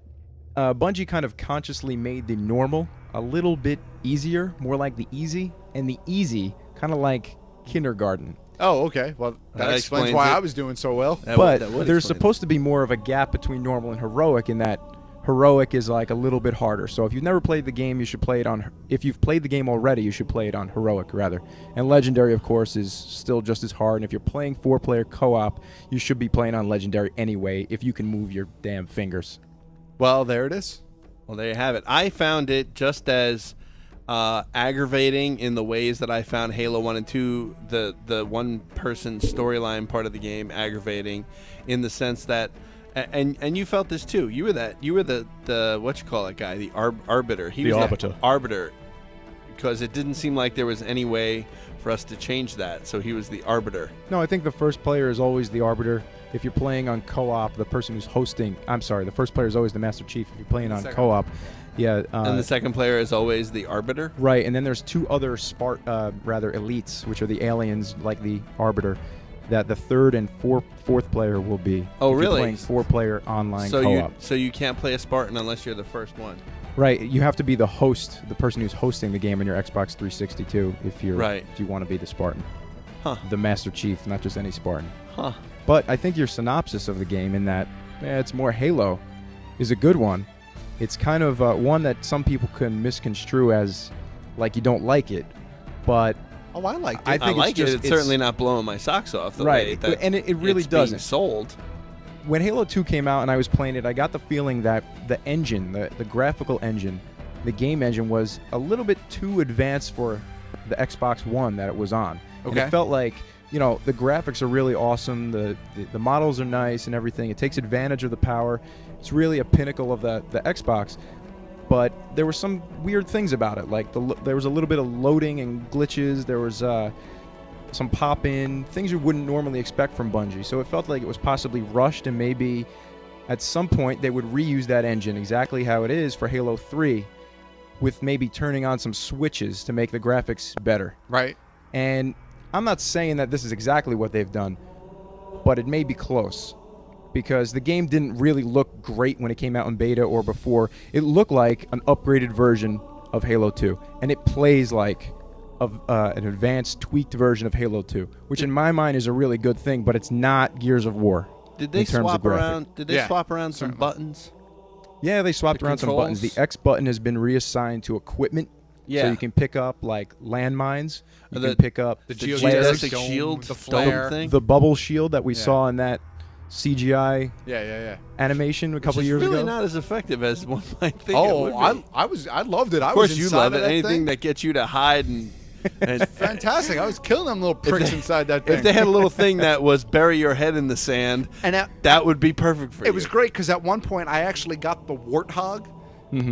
Uh, Bungie kind of consciously made the normal a little bit easier, more like the easy, and the easy kind of like kindergarten. Oh, okay. Well, that, That explains, explains why it. I was doing so well. That but would, that would there's explain supposed to be more of a gap between normal and heroic in that heroic is like a little bit harder. So if you've never played the game, you should play it on. If you've played the game already, you should play it on heroic rather. And legendary, of course, is still just as hard. And if you're playing four-player co-op, you should be playing on legendary anyway. If you can move your damn fingers. Well, there it is. Well, there you have it. I found it just as uh, aggravating in the ways that I found Halo one and two, the the one-person storyline part of the game, aggravating in the sense that, and and you felt this too. You were that. You were the the what you call it guy, the ar- arbiter. He The was arbiter. The arbiter, because it didn't seem like there was any way for us to change that. So he was the arbiter. No, I think the first player is always the arbiter. If you're playing on co-op, the person who's hosting, I'm sorry, the first player is always the Master Chief. If you're playing on Second. co-op, yeah. Uh, and the second player is always the arbiter. right, and then there's two other Spart, uh, rather elites, which are the aliens, like the arbiter, that the third and four, fourth player will be. Oh, if really? You're playing four-player online So co-op. you so you can't play a Spartan unless you're the first one. Right, you have to be the host, the person who's hosting the game on your Xbox three sixty too, if you're Right. if you want to be the Spartan, Huh. the Master Chief, not just any Spartan. Huh. But I think your synopsis of the game, in that eh, it's more Halo, is a good one. It's kind of uh, one that some people can misconstrue as like you don't like it, but Oh, I liked it. I I, think like it's just, it. It's, certainly not blowing my socks off. The Right, way that and it- it really it's being doesn't. sold. when Halo two came out and I was playing it, I got the feeling that the engine, the, the graphical engine, the game engine was a little bit too advanced for the Xbox One that it was on. And Okay. it felt like, you know, the graphics are really awesome, the, the the models are nice and everything. It takes advantage of the power. It's really a pinnacle of the, the Xbox. But there were some weird things about it. Like the lo- there was a little bit of loading and glitches. There was uh, some pop-in, things you wouldn't normally expect from Bungie. So it felt like it was possibly rushed, and maybe at some point they would reuse that engine exactly how it is for Halo three, with maybe turning on some switches to make the graphics better. Right. And I'm not saying that this is exactly what they've done, but it may be close, because the game didn't really look great when it came out in beta or before. It looked like an upgraded version of Halo two, and it plays like of uh, an advanced, tweaked version of Halo two, which in my mind is a really good thing, but it's not Gears of War. Did they in terms of swap graphic. around? Did they Yeah, swap around some certainly. buttons? Yeah, they swapped The around some buttons. The controls? X button has been reassigned to equipment. Yeah. So you can pick up like landmines. You The- can pick up the The geodesic geodesic dome, shield, the dome flare. thing. the bubble shield that we Yeah. saw in that C G I Yeah, yeah, yeah. animation a couple Which is years really ago. not as effective as one might think. it Oh, would be. I, I was, I loved it. I of course was you inside love of it. that Anything thing. that gets you to hide and. and Fantastic. I was killing them little pricks they- inside that thing. if they had a little thing that was bury your head in the sand, and that, that would be perfect for you. it was great because at one point I actually got the warthog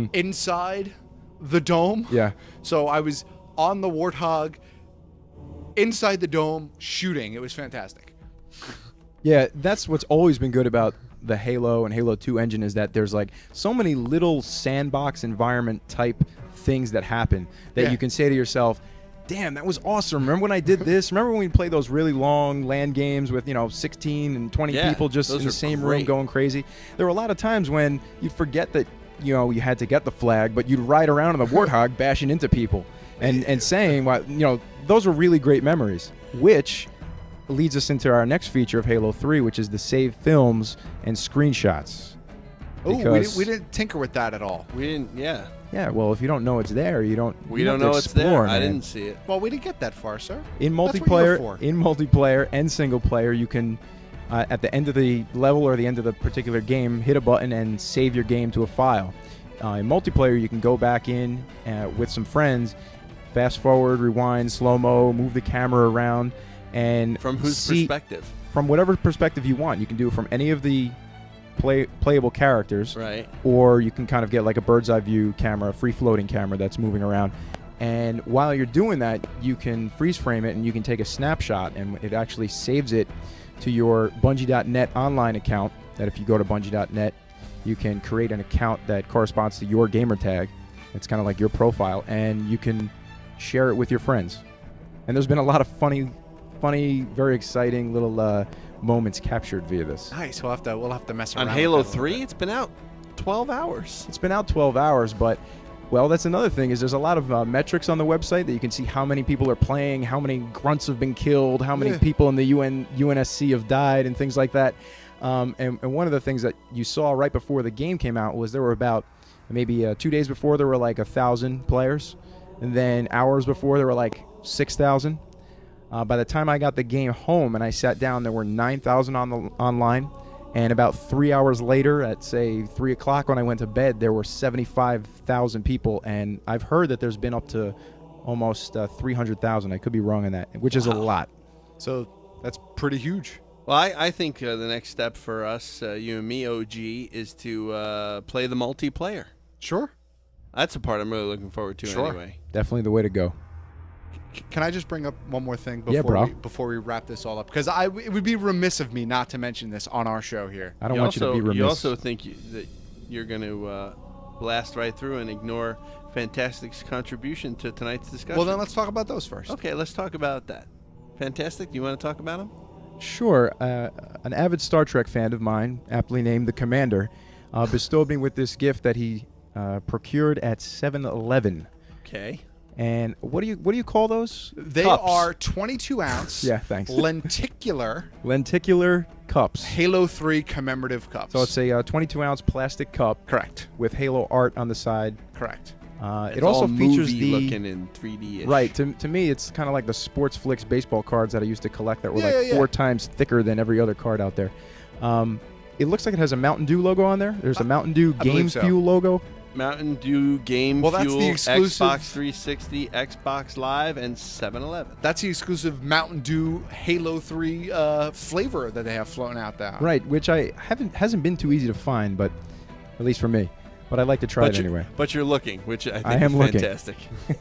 inside the dome. Yeah. So I was on the warthog inside the dome shooting. It was fantastic. Yeah, that's what's always been good about the Halo and Halo two engine is that there's like so many little sandbox environment type things that happen that Yeah. you can say to yourself, damn, that was awesome. Remember when I did this? Remember when we played those really long LAN games with, you know, sixteen and twenty Yeah, people just those in the are same room great. going crazy? There were a lot of times when you'd forget that, you know, you had to get the flag, but you'd ride around on the Warthog bashing into people and, and saying, well, you know, those were really great memories, which leads us into our next feature of Halo three, which is the save films and screenshots. Oh, we, Because- didn't- we didn't tinker with that at all. We didn't. Yeah. Yeah, well, if you don't know it's there, you don't. We you don't have to know it's there. explore, I man. didn't see it. Well, we didn't get that far, sir. In That's what you're multiplayer, for. in multiplayer and single player, you can, uh, at the end of the level or the end of the particular game, hit a button and save your game to a file. Uh, in multiplayer, you can go back in uh, with some friends, fast forward, rewind, slow mo, move the camera around, and From whose see- perspective? From whatever perspective you want. You can do it from any of the play playable characters, Right. or you can kind of get like a bird's eye view camera, a free floating camera that's moving around. And while you're doing that, you can freeze frame it and you can take a snapshot, and it actually saves it to your Bungie dot net online account. That if you go to Bungie dot net, you can create an account that corresponds to your gamer tag. It's kind of like your profile, and you can share it with your friends. And there's been a lot of funny, funny, very exciting little uh, moments captured via this. Nice. We'll have to we'll have to mess around On with Halo that a little three, bit. it's been out twelve hours. It's been out twelve hours, but well, that's another thing is there's a lot of uh, metrics on the website that you can see how many people are playing, how many grunts have been killed, how many Yeah. people in the U N U N S C have died, and things like that. Um, and, and one of the things that you saw right before the game came out was there were about maybe uh, two days before there were like a thousand players, and then hours before there were like six thousand. Uh, by the time I got the game home and I sat down, there were nine thousand on the online. And about three hours later, at say three o'clock when I went to bed, there were seventy-five thousand people. And I've heard that there's been up to almost uh, three hundred thousand. I could be wrong on that, which is a lot. So that's pretty huge. Well, I, I think uh, the next step for us, uh, you and me, O G, is to uh, play the multiplayer. Sure. That's the part I'm really looking forward to Sure. anyway. Definitely the way to go. C- Can I just bring up one more thing before Yeah, bro. we before we wrap this all up? Because I it would be remiss of me not to mention this on our show here. I don't want also, you to be remiss. You also think you, that you're going to uh, blast right through and ignore Fantastic's contribution to tonight's discussion. Well, then let's talk about those first. Okay, let's talk about that. Fantastic, do you want to talk about them? Sure. Uh, an avid Star Trek fan of mine, aptly named the Commander, uh, bestowed me with this gift that he uh, procured at seven eleven. Okay. And what do you what do you call those? They Cups. are twenty-two ounce. Yeah, thanks. Lenticular Lenticular cups. Halo three commemorative cups. So it's a uh, twenty-two ounce plastic cup. Correct. With Halo art on the side. Correct. Uh, It's it also all features movie the looking in three D-ish. right. To, to me, it's kind of like the Sports Flicks baseball cards that I used to collect that were Yeah, like yeah, yeah. four times thicker than every other card out there. Um, it looks like it has a Mountain Dew logo on there. There's a Mountain Dew I believe Game so. Fuel logo. Mountain Dew, Game Well, that's Fuel, the exclusive- Xbox three sixty, Xbox Live, and seven eleven. That's the exclusive Mountain Dew Halo three uh, flavor that they have flown out there. Right, which I haven't hasn't been too easy to find, but at least for me. But I'd like to try but it you're, anyway. But you're looking, which I think I am is looking. fantastic.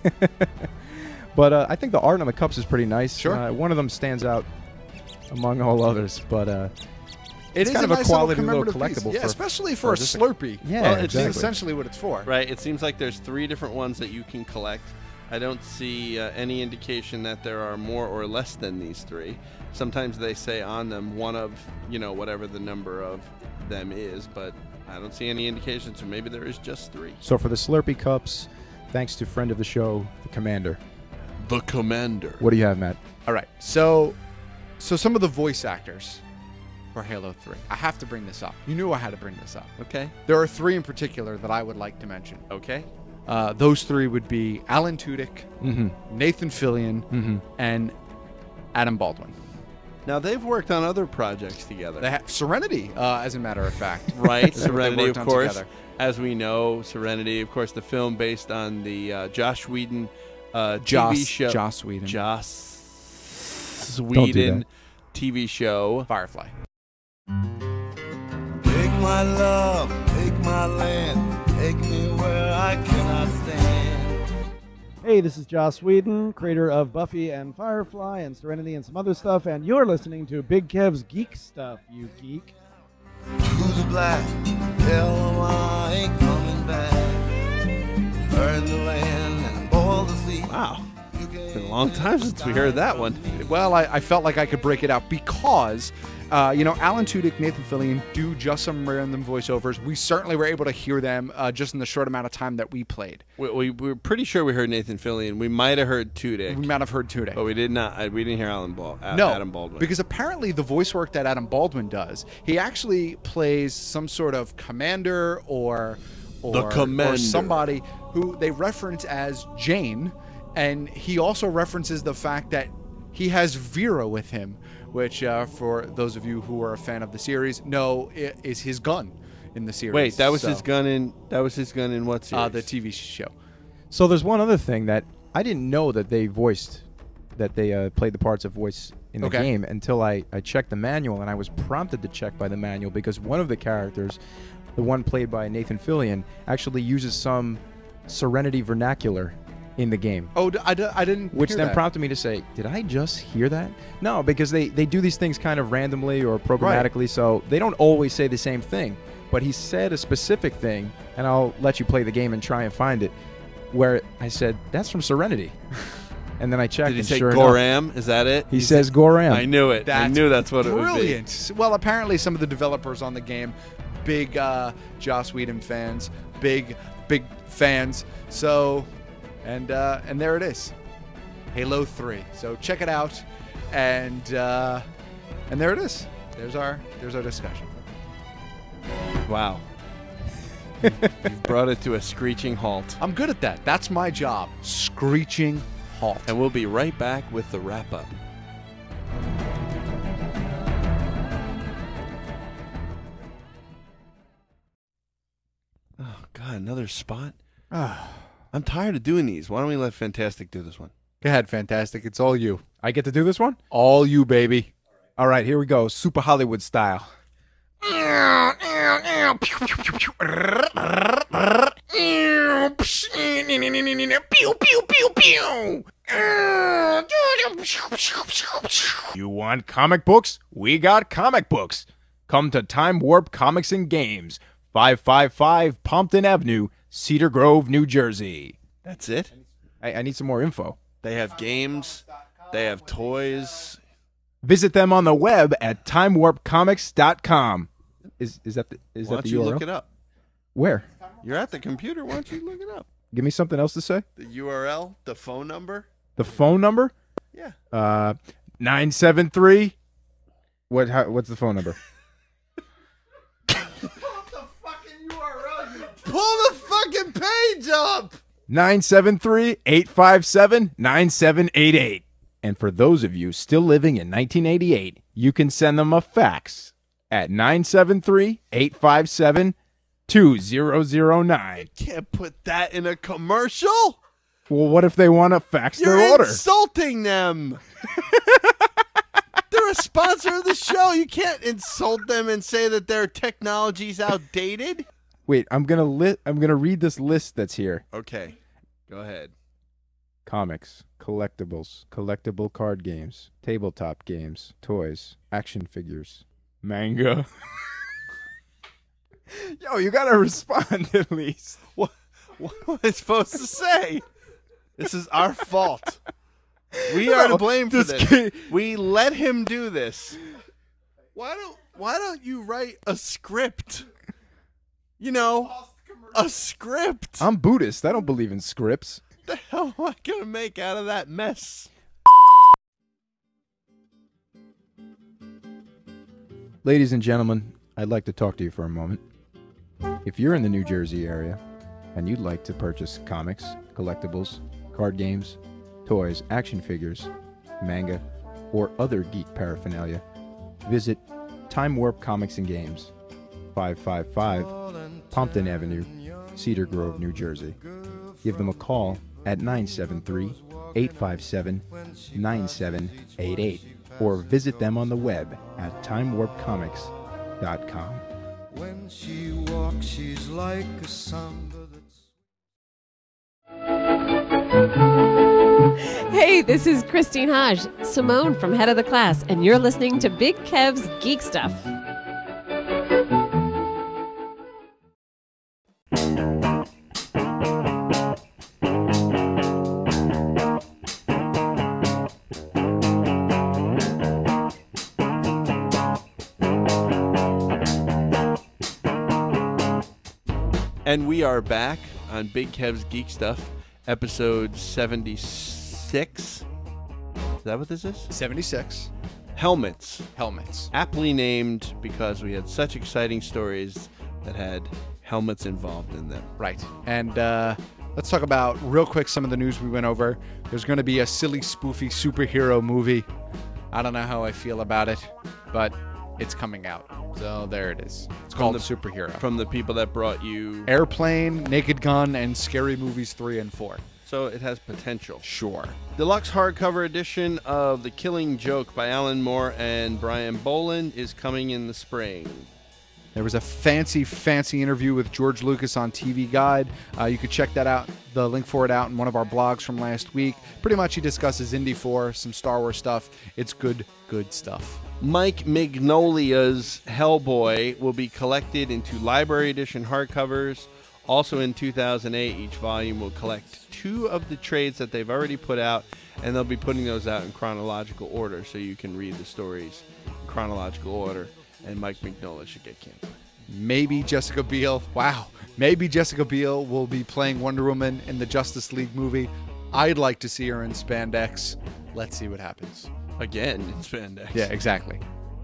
But uh, I think the art on the cups is pretty nice. Sure. Uh, one of them stands out among all others, but uh, It it's is kind a of nice a quality little little commemorative collectible. piece. Yeah, for, especially for a just Slurpee. Yeah, well, it's exactly. essentially what it's for. Right. It seems like there's three different ones that you can collect. I don't see uh, any indication that there are more or less than these three. Sometimes they say on them one of, you know, whatever the number of them is, but I don't see any indication, so maybe there is just three. So for the Slurpee cups, thanks to friend of the show, the Commander. The Commander. What do you have, Matt? All right. So, so some of the voice actors for Halo three. I have to bring this up. You knew I had to bring this up. Okay. There are three in particular that I would like to mention. Okay. Uh, those three would be Alan Tudyk, Mm-hmm. Nathan Fillion, Mm-hmm. and Adam Baldwin. Now, they've worked on other projects together. They have Serenity, uh, as a matter of fact. Right, Is what they Serenity, worked of on course. together. As we know, Serenity, of course, the film based on the uh, Josh Whedon uh, T V Joss- show. Joss Whedon. Joss do Whedon that. T V show. Firefly. Take my love, take my land, take me where I cannot stand. Hey, this is Joss Whedon, creator of Buffy and Firefly and Serenity and some other stuff, and you're listening to Big Kev's Geek Stuff, you geek. To the black, hell, I ain't coming back. Burn the land and boil the sea. Wow. It's been a long time since we heard that one. Well, I, I felt like I could break it out because, uh, you know, Alan Tudyk, Nathan Fillion do just some random voiceovers. We certainly were able to hear them uh, just in the short amount of time that we played. We, we, we were pretty sure we heard Nathan Fillion. We might have heard Tudyk. We might have heard Tudyk. But we did not. uh, We didn't hear Alan Bal- uh, no, Adam Baldwin. Because apparently the voice work that Adam Baldwin does, he actually plays some sort of commander or, or, The commander. or somebody who they reference as Jane. And he also references the fact that he has Vera with him, which, uh, for those of you who are a fan of the series, know i- is his gun in the series. Wait, that was So, his gun in. That was his gun in what series? Uh, the T V show. So there's one other thing that I didn't know that they voiced, that they uh, played the parts of voice in the Okay. game until I, I checked the manual, and I was prompted to check by the manual because one of the characters, the one played by Nathan Fillion, actually uses some Serenity vernacular in the game. Oh, d- I, d- I didn't Which hear then that. prompted me to say, did I just hear that? No, because they, they do these things kind of randomly or programmatically, so they don't always say the same thing. But he said a specific thing, and I'll let you play the game and try and find it, where I said, that's from Serenity. And then I checked, Did he and say sure Goram? enough, Is that it? He says Goram. I knew it. I That's knew that's what it would be. Brilliant. Well, apparently some of the developers on the game, big uh, Joss Whedon fans, big, big fans. So, and uh, and there it is, Halo three. So check it out, and uh, and there it is. There's our there's our discussion. Wow. You've brought it to a screeching halt. I'm good at that. That's my job. Screeching halt. And we'll be right back with the wrap up. Oh God, another spot. I'm tired of doing these. Why don't we let Fantastic do this one? Go ahead, Fantastic. It's all you. I get to do this one? All you, baby. All right, here we go. Super Hollywood style. You want comic books? We got comic books. Come to Time Warp Comics and Games, five five five Pompton Avenue, Cedar Grove, New Jersey. That's it? I, I need some more info. They have games. They have toys. Visit them on the web at time warp comics dot com. Is is that the is Why that don't the you U R L? look it up? Where? You're at the computer. Why don't you look it up? Give me something else to say. The U R L, the phone number. The phone number? Yeah. Uh, nine seven three. What? How, what's the phone number? Pull the fucking page up. nine seven three, eight five seven, nine seven eight eight. And for those of you still living in nineteen eighty-eight, you can send them a fax at nine seven three, eight five seven, two zero zero nine. Can't put that in a commercial. Well, what if they want to fax You're their order? insulting them. They're a sponsor of the show. You can't insult them and say that their technology's outdated. Wait, I'm gonna li- I'm gonna read this list that's here. Okay, go ahead. Comics, collectibles, collectible card games, tabletop games, toys, action figures, manga. Yo, you gotta respond at least. What, what am I supposed to say? This is our fault. We are to No, blame for this this. kid- We let him do this. Why don't Why don't you write a script? You know, a script. I'm Buddhist. I don't believe in scripts. What the hell am I gonna make out of that mess? Ladies and gentlemen, I'd like to talk to you for a moment. If you're in the New Jersey area and you'd like to purchase comics, collectibles, card games, toys, action figures, manga, or other geek paraphernalia, visit Time Warp Comics and Games, five five five Pompton Avenue, Cedar Grove, New Jersey. Give them a call at nine seven three, eight five seven, nine seven eight eight or visit them on the web at time warp comics dot com. When she walks, she's like a samba that's... Hey, this is Christine Hodge, Simone from Head of the Class, and you're listening to Big Kev's Geek Stuff. And we are back on Big Kev's Geek Stuff, episode seventy-six. Is that what this is? seventy-six. Helmets. Helmets. Aptly named because we had such exciting stories that had helmets involved in them. Right. And uh, let's talk about, real quick, some of the news we went over. There's going to be a silly, spoofy superhero movie. I don't know how I feel about it, but it's coming out. So there it is. It's called the, Superhero. From the people that brought you Airplane, Naked Gun, and Scary Movies three and four. So it has potential. Sure. Deluxe hardcover edition of The Killing Joke by Alan Moore and Brian Boland is coming in the spring. There was a fancy, fancy interview with George Lucas on T V Guide. Uh, you could check that out, the link for it out in one of our blogs from last week. Pretty much he discusses Indy four, some Star Wars stuff. It's good, good stuff. Mike Mignolia's Hellboy will be collected into library edition hardcovers. Also in two thousand eight, each volume will collect two of the trades that they've already put out, and they'll be putting those out in chronological order so you can read the stories in chronological order, and Mike Mignola should get canceled. Maybe Jessica Biel, wow, maybe Jessica Biel will be playing Wonder Woman in the Justice League movie. I'd like to see her in spandex. Let's see what happens. Again, in spandex. Yeah, exactly.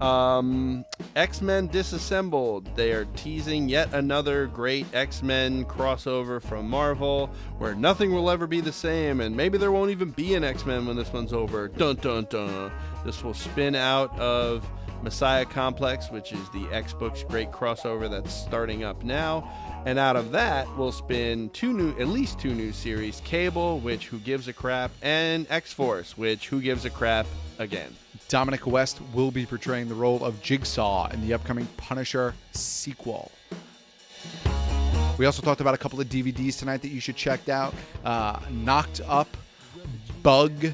Um, X-Men Disassembled. They are teasing yet another great X-Men crossover from Marvel where nothing will ever be the same, and maybe there won't even be an X-Men when this one's over. Dun dun dun. This will spin out of Messiah Complex, which is the X-Books great crossover that's starting up now. And out of that, we'll spin two new, at least two new series, Cable, which who gives a crap, and X-Force, which who gives a crap again. Dominic West will be portraying the role of Jigsaw in the upcoming Punisher sequel. We also talked about a couple of D V Ds tonight that you should check out. Uh, Knocked Up, Bug,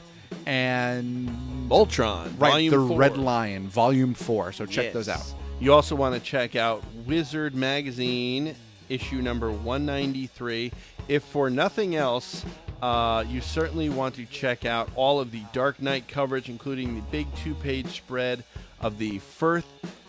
and Voltron, right, Volume The four. Red Lion, Volume four. So check Yes. those out. You also want to check out Wizard Magazine, issue number one ninety-three. If for nothing else, uh, you certainly want to check out all of the Dark Knight coverage, including the big two-page spread of the first,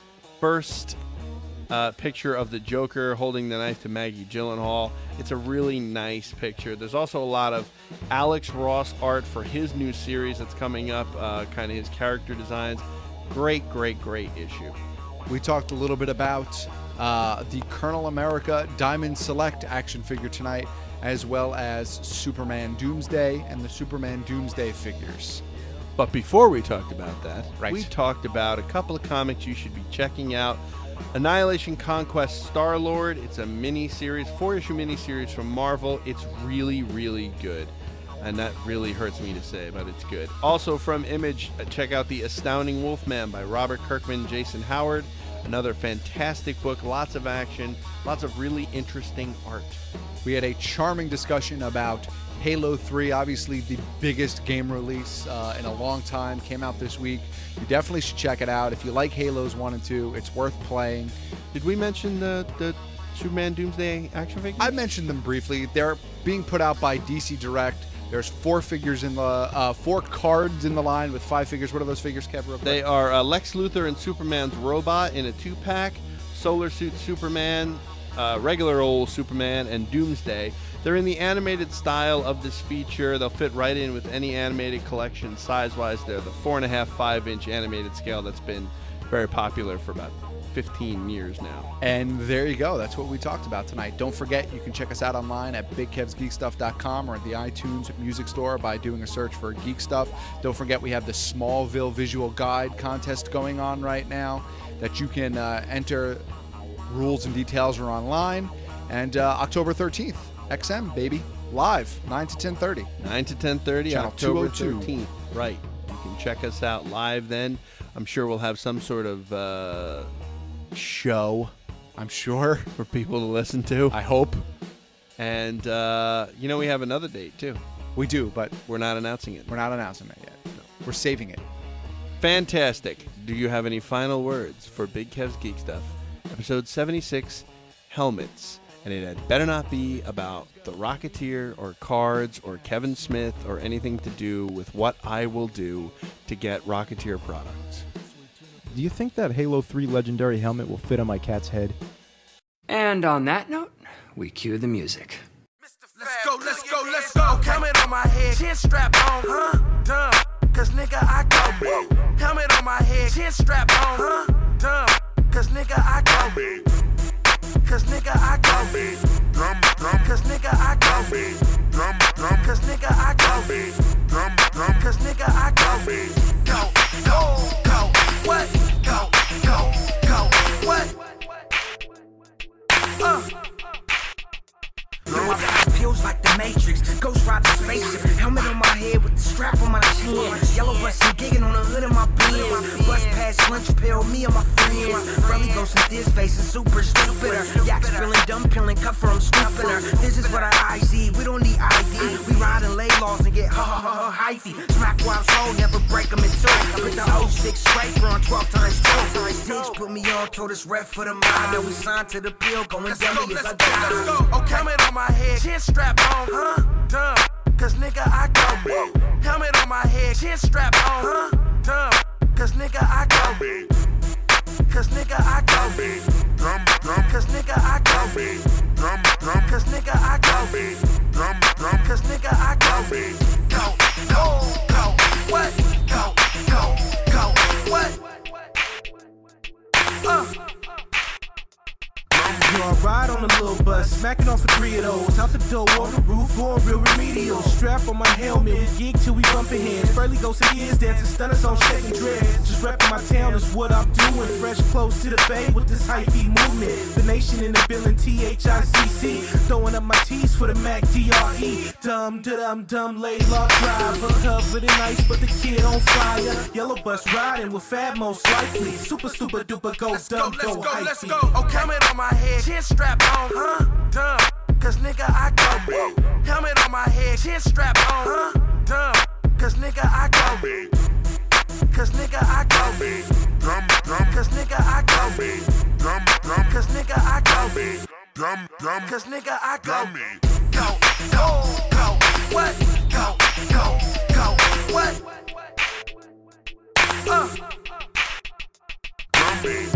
first uh, picture of the Joker holding the knife to Maggie Gyllenhaal. It's a really nice picture. There's also a lot of Alex Ross art for his new series that's coming up, uh, kind of his character designs. Great, great, great issue. We talked a little bit about uh, the Colonel America Diamond Select action figure tonight, as well as Superman Doomsday and the Superman Doomsday figures. But before we talked about that, right. we talked about a couple of comics you should be checking out. Annihilation Conquest Star-Lord. It's a mini-series, four-issue mini-series from Marvel. It's really, really good. And that really hurts me to say, but it's good. Also from Image, check out The Astounding Wolfman by Robert Kirkman, Jason Howard. Another fantastic book, lots of action, lots of really interesting art. We had a charming discussion about Halo three, obviously the biggest game release uh, in a long time, came out this week. You definitely should check it out. If you like Halos one and two, it's worth playing. Did we mention the, the Superman Doomsday action figures? I mentioned them briefly. They're being put out by D C Direct. There's four figures in the, uh, four cards in the line with five figures. What are those figures, Kev? Real quick? They are uh, Lex Luthor and Superman's robot in a two-pack, Solar Suit Superman, uh, regular old Superman, and Doomsday. They're in the animated style of this feature. They'll fit right in with any animated collection size-wise. They're the four and a half, five inch animated scale that's been very popular for about fifteen years now. And there you go. That's what we talked about tonight. Don't forget, you can check us out online at big kevs geek stuff dot com or at the iTunes Music Store by doing a search for Geek Stuff. Don't forget, we have the Smallville Visual Guide contest going on right now that you can uh, enter. Rules and details are online. And uh, October thirteenth, X M, baby, live, nine to ten thirty. nine to ten thirty, Channel October two oh two. thirteenth. Right. You can check us out live then. I'm sure we'll have some sort of uh, show, I'm sure, for people to listen to. I hope. And, uh, you know, we have another date, too. We do, but we're not announcing it. We're not announcing it yet. No. We're saving it. Fantastic. Do you have any final words for Big Kev's Geek Stuff? Episode seventy-six, Helmets. And it had better not be about the Rocketeer or cards or Kevin Smith or anything to do with what I will do to get Rocketeer products. Do you think that Halo three Legendary helmet will fit on my cat's head? And on that note, we cue the music. Let's go, let's go, let's go. Helmet on my head, chin strap on, huh? Dumb, cause nigga I go. Helmet on my head, chin strap on, huh? Dumb, cause nigga I go. Cause nigga I go. Drum, drum, cause nigga I go. Drum, drum, cause nigga I go. Drum, drum, cause nigga I go. Go, go, go, what? Go, go, go, what? Uh. Yo, I got pills like the Matrix, Ghost Rider spaceship, helmet on my head with the strap on my chin, yellow bustin' gigging on the hood of my Benz, bust past lunch pill, me and my friends, friendly ghost in this face and super stupider, yak spilling, dumb pilling, cut from scooping her, this is what I I see, we don't need I D, we ride and lay laws and get ha ha ha ha hyphy, smack while soul, never break them in two, I put the oh six scraper on twelve times two, Diggs put me on, told us rep for the mind, that we signed to the pill, going dummy as I die. Let's go, okay, helmet on my head, chin strap on, huh? Dumb, cause nigga I go. Helmet on my head, chin strap on, huh? Dumb, cause nigga I go. Cause nigga I go. Drum, drum, cause nigga I go. Drum, drum, cause nigga I go. Drum, drum, cause nigga I go. Go, go, go, what? Go, go, go, what? Uh. You on ride on a little bus, smacking off for three of those. Out the door, on the roof, going real remedial. Strap on my helmet, we geek till we bumpin' heads. Furley ghosts and years dancing, stunners on shaking dreads. Just reppin' my town is what I'm doing. Fresh close to the bay with this hyphy movement. The nation in the building, T H I C C. Throwing up my T's for the Mac D R E. Dumb, da-dum, dumb, laid-law driver. Covered in ice, but the kid on fire. Yellow bus riding with Fab most likely. Super, super, duper, go dumb, go, go, let's hyphy. go, okay, helmet on my head, chin strap on, huh? Dumb, cause nigga I go. Helmet on my head, chin strap on, huh? Dumb, cause nigga I go. Cause nigga I go. Drum, drum, cause nigga I go. Drum, drum, cause nigga I go. Drum, drum, cause nigga I go. Go, go, go, what? Go, go, go, what? Uh. Drum,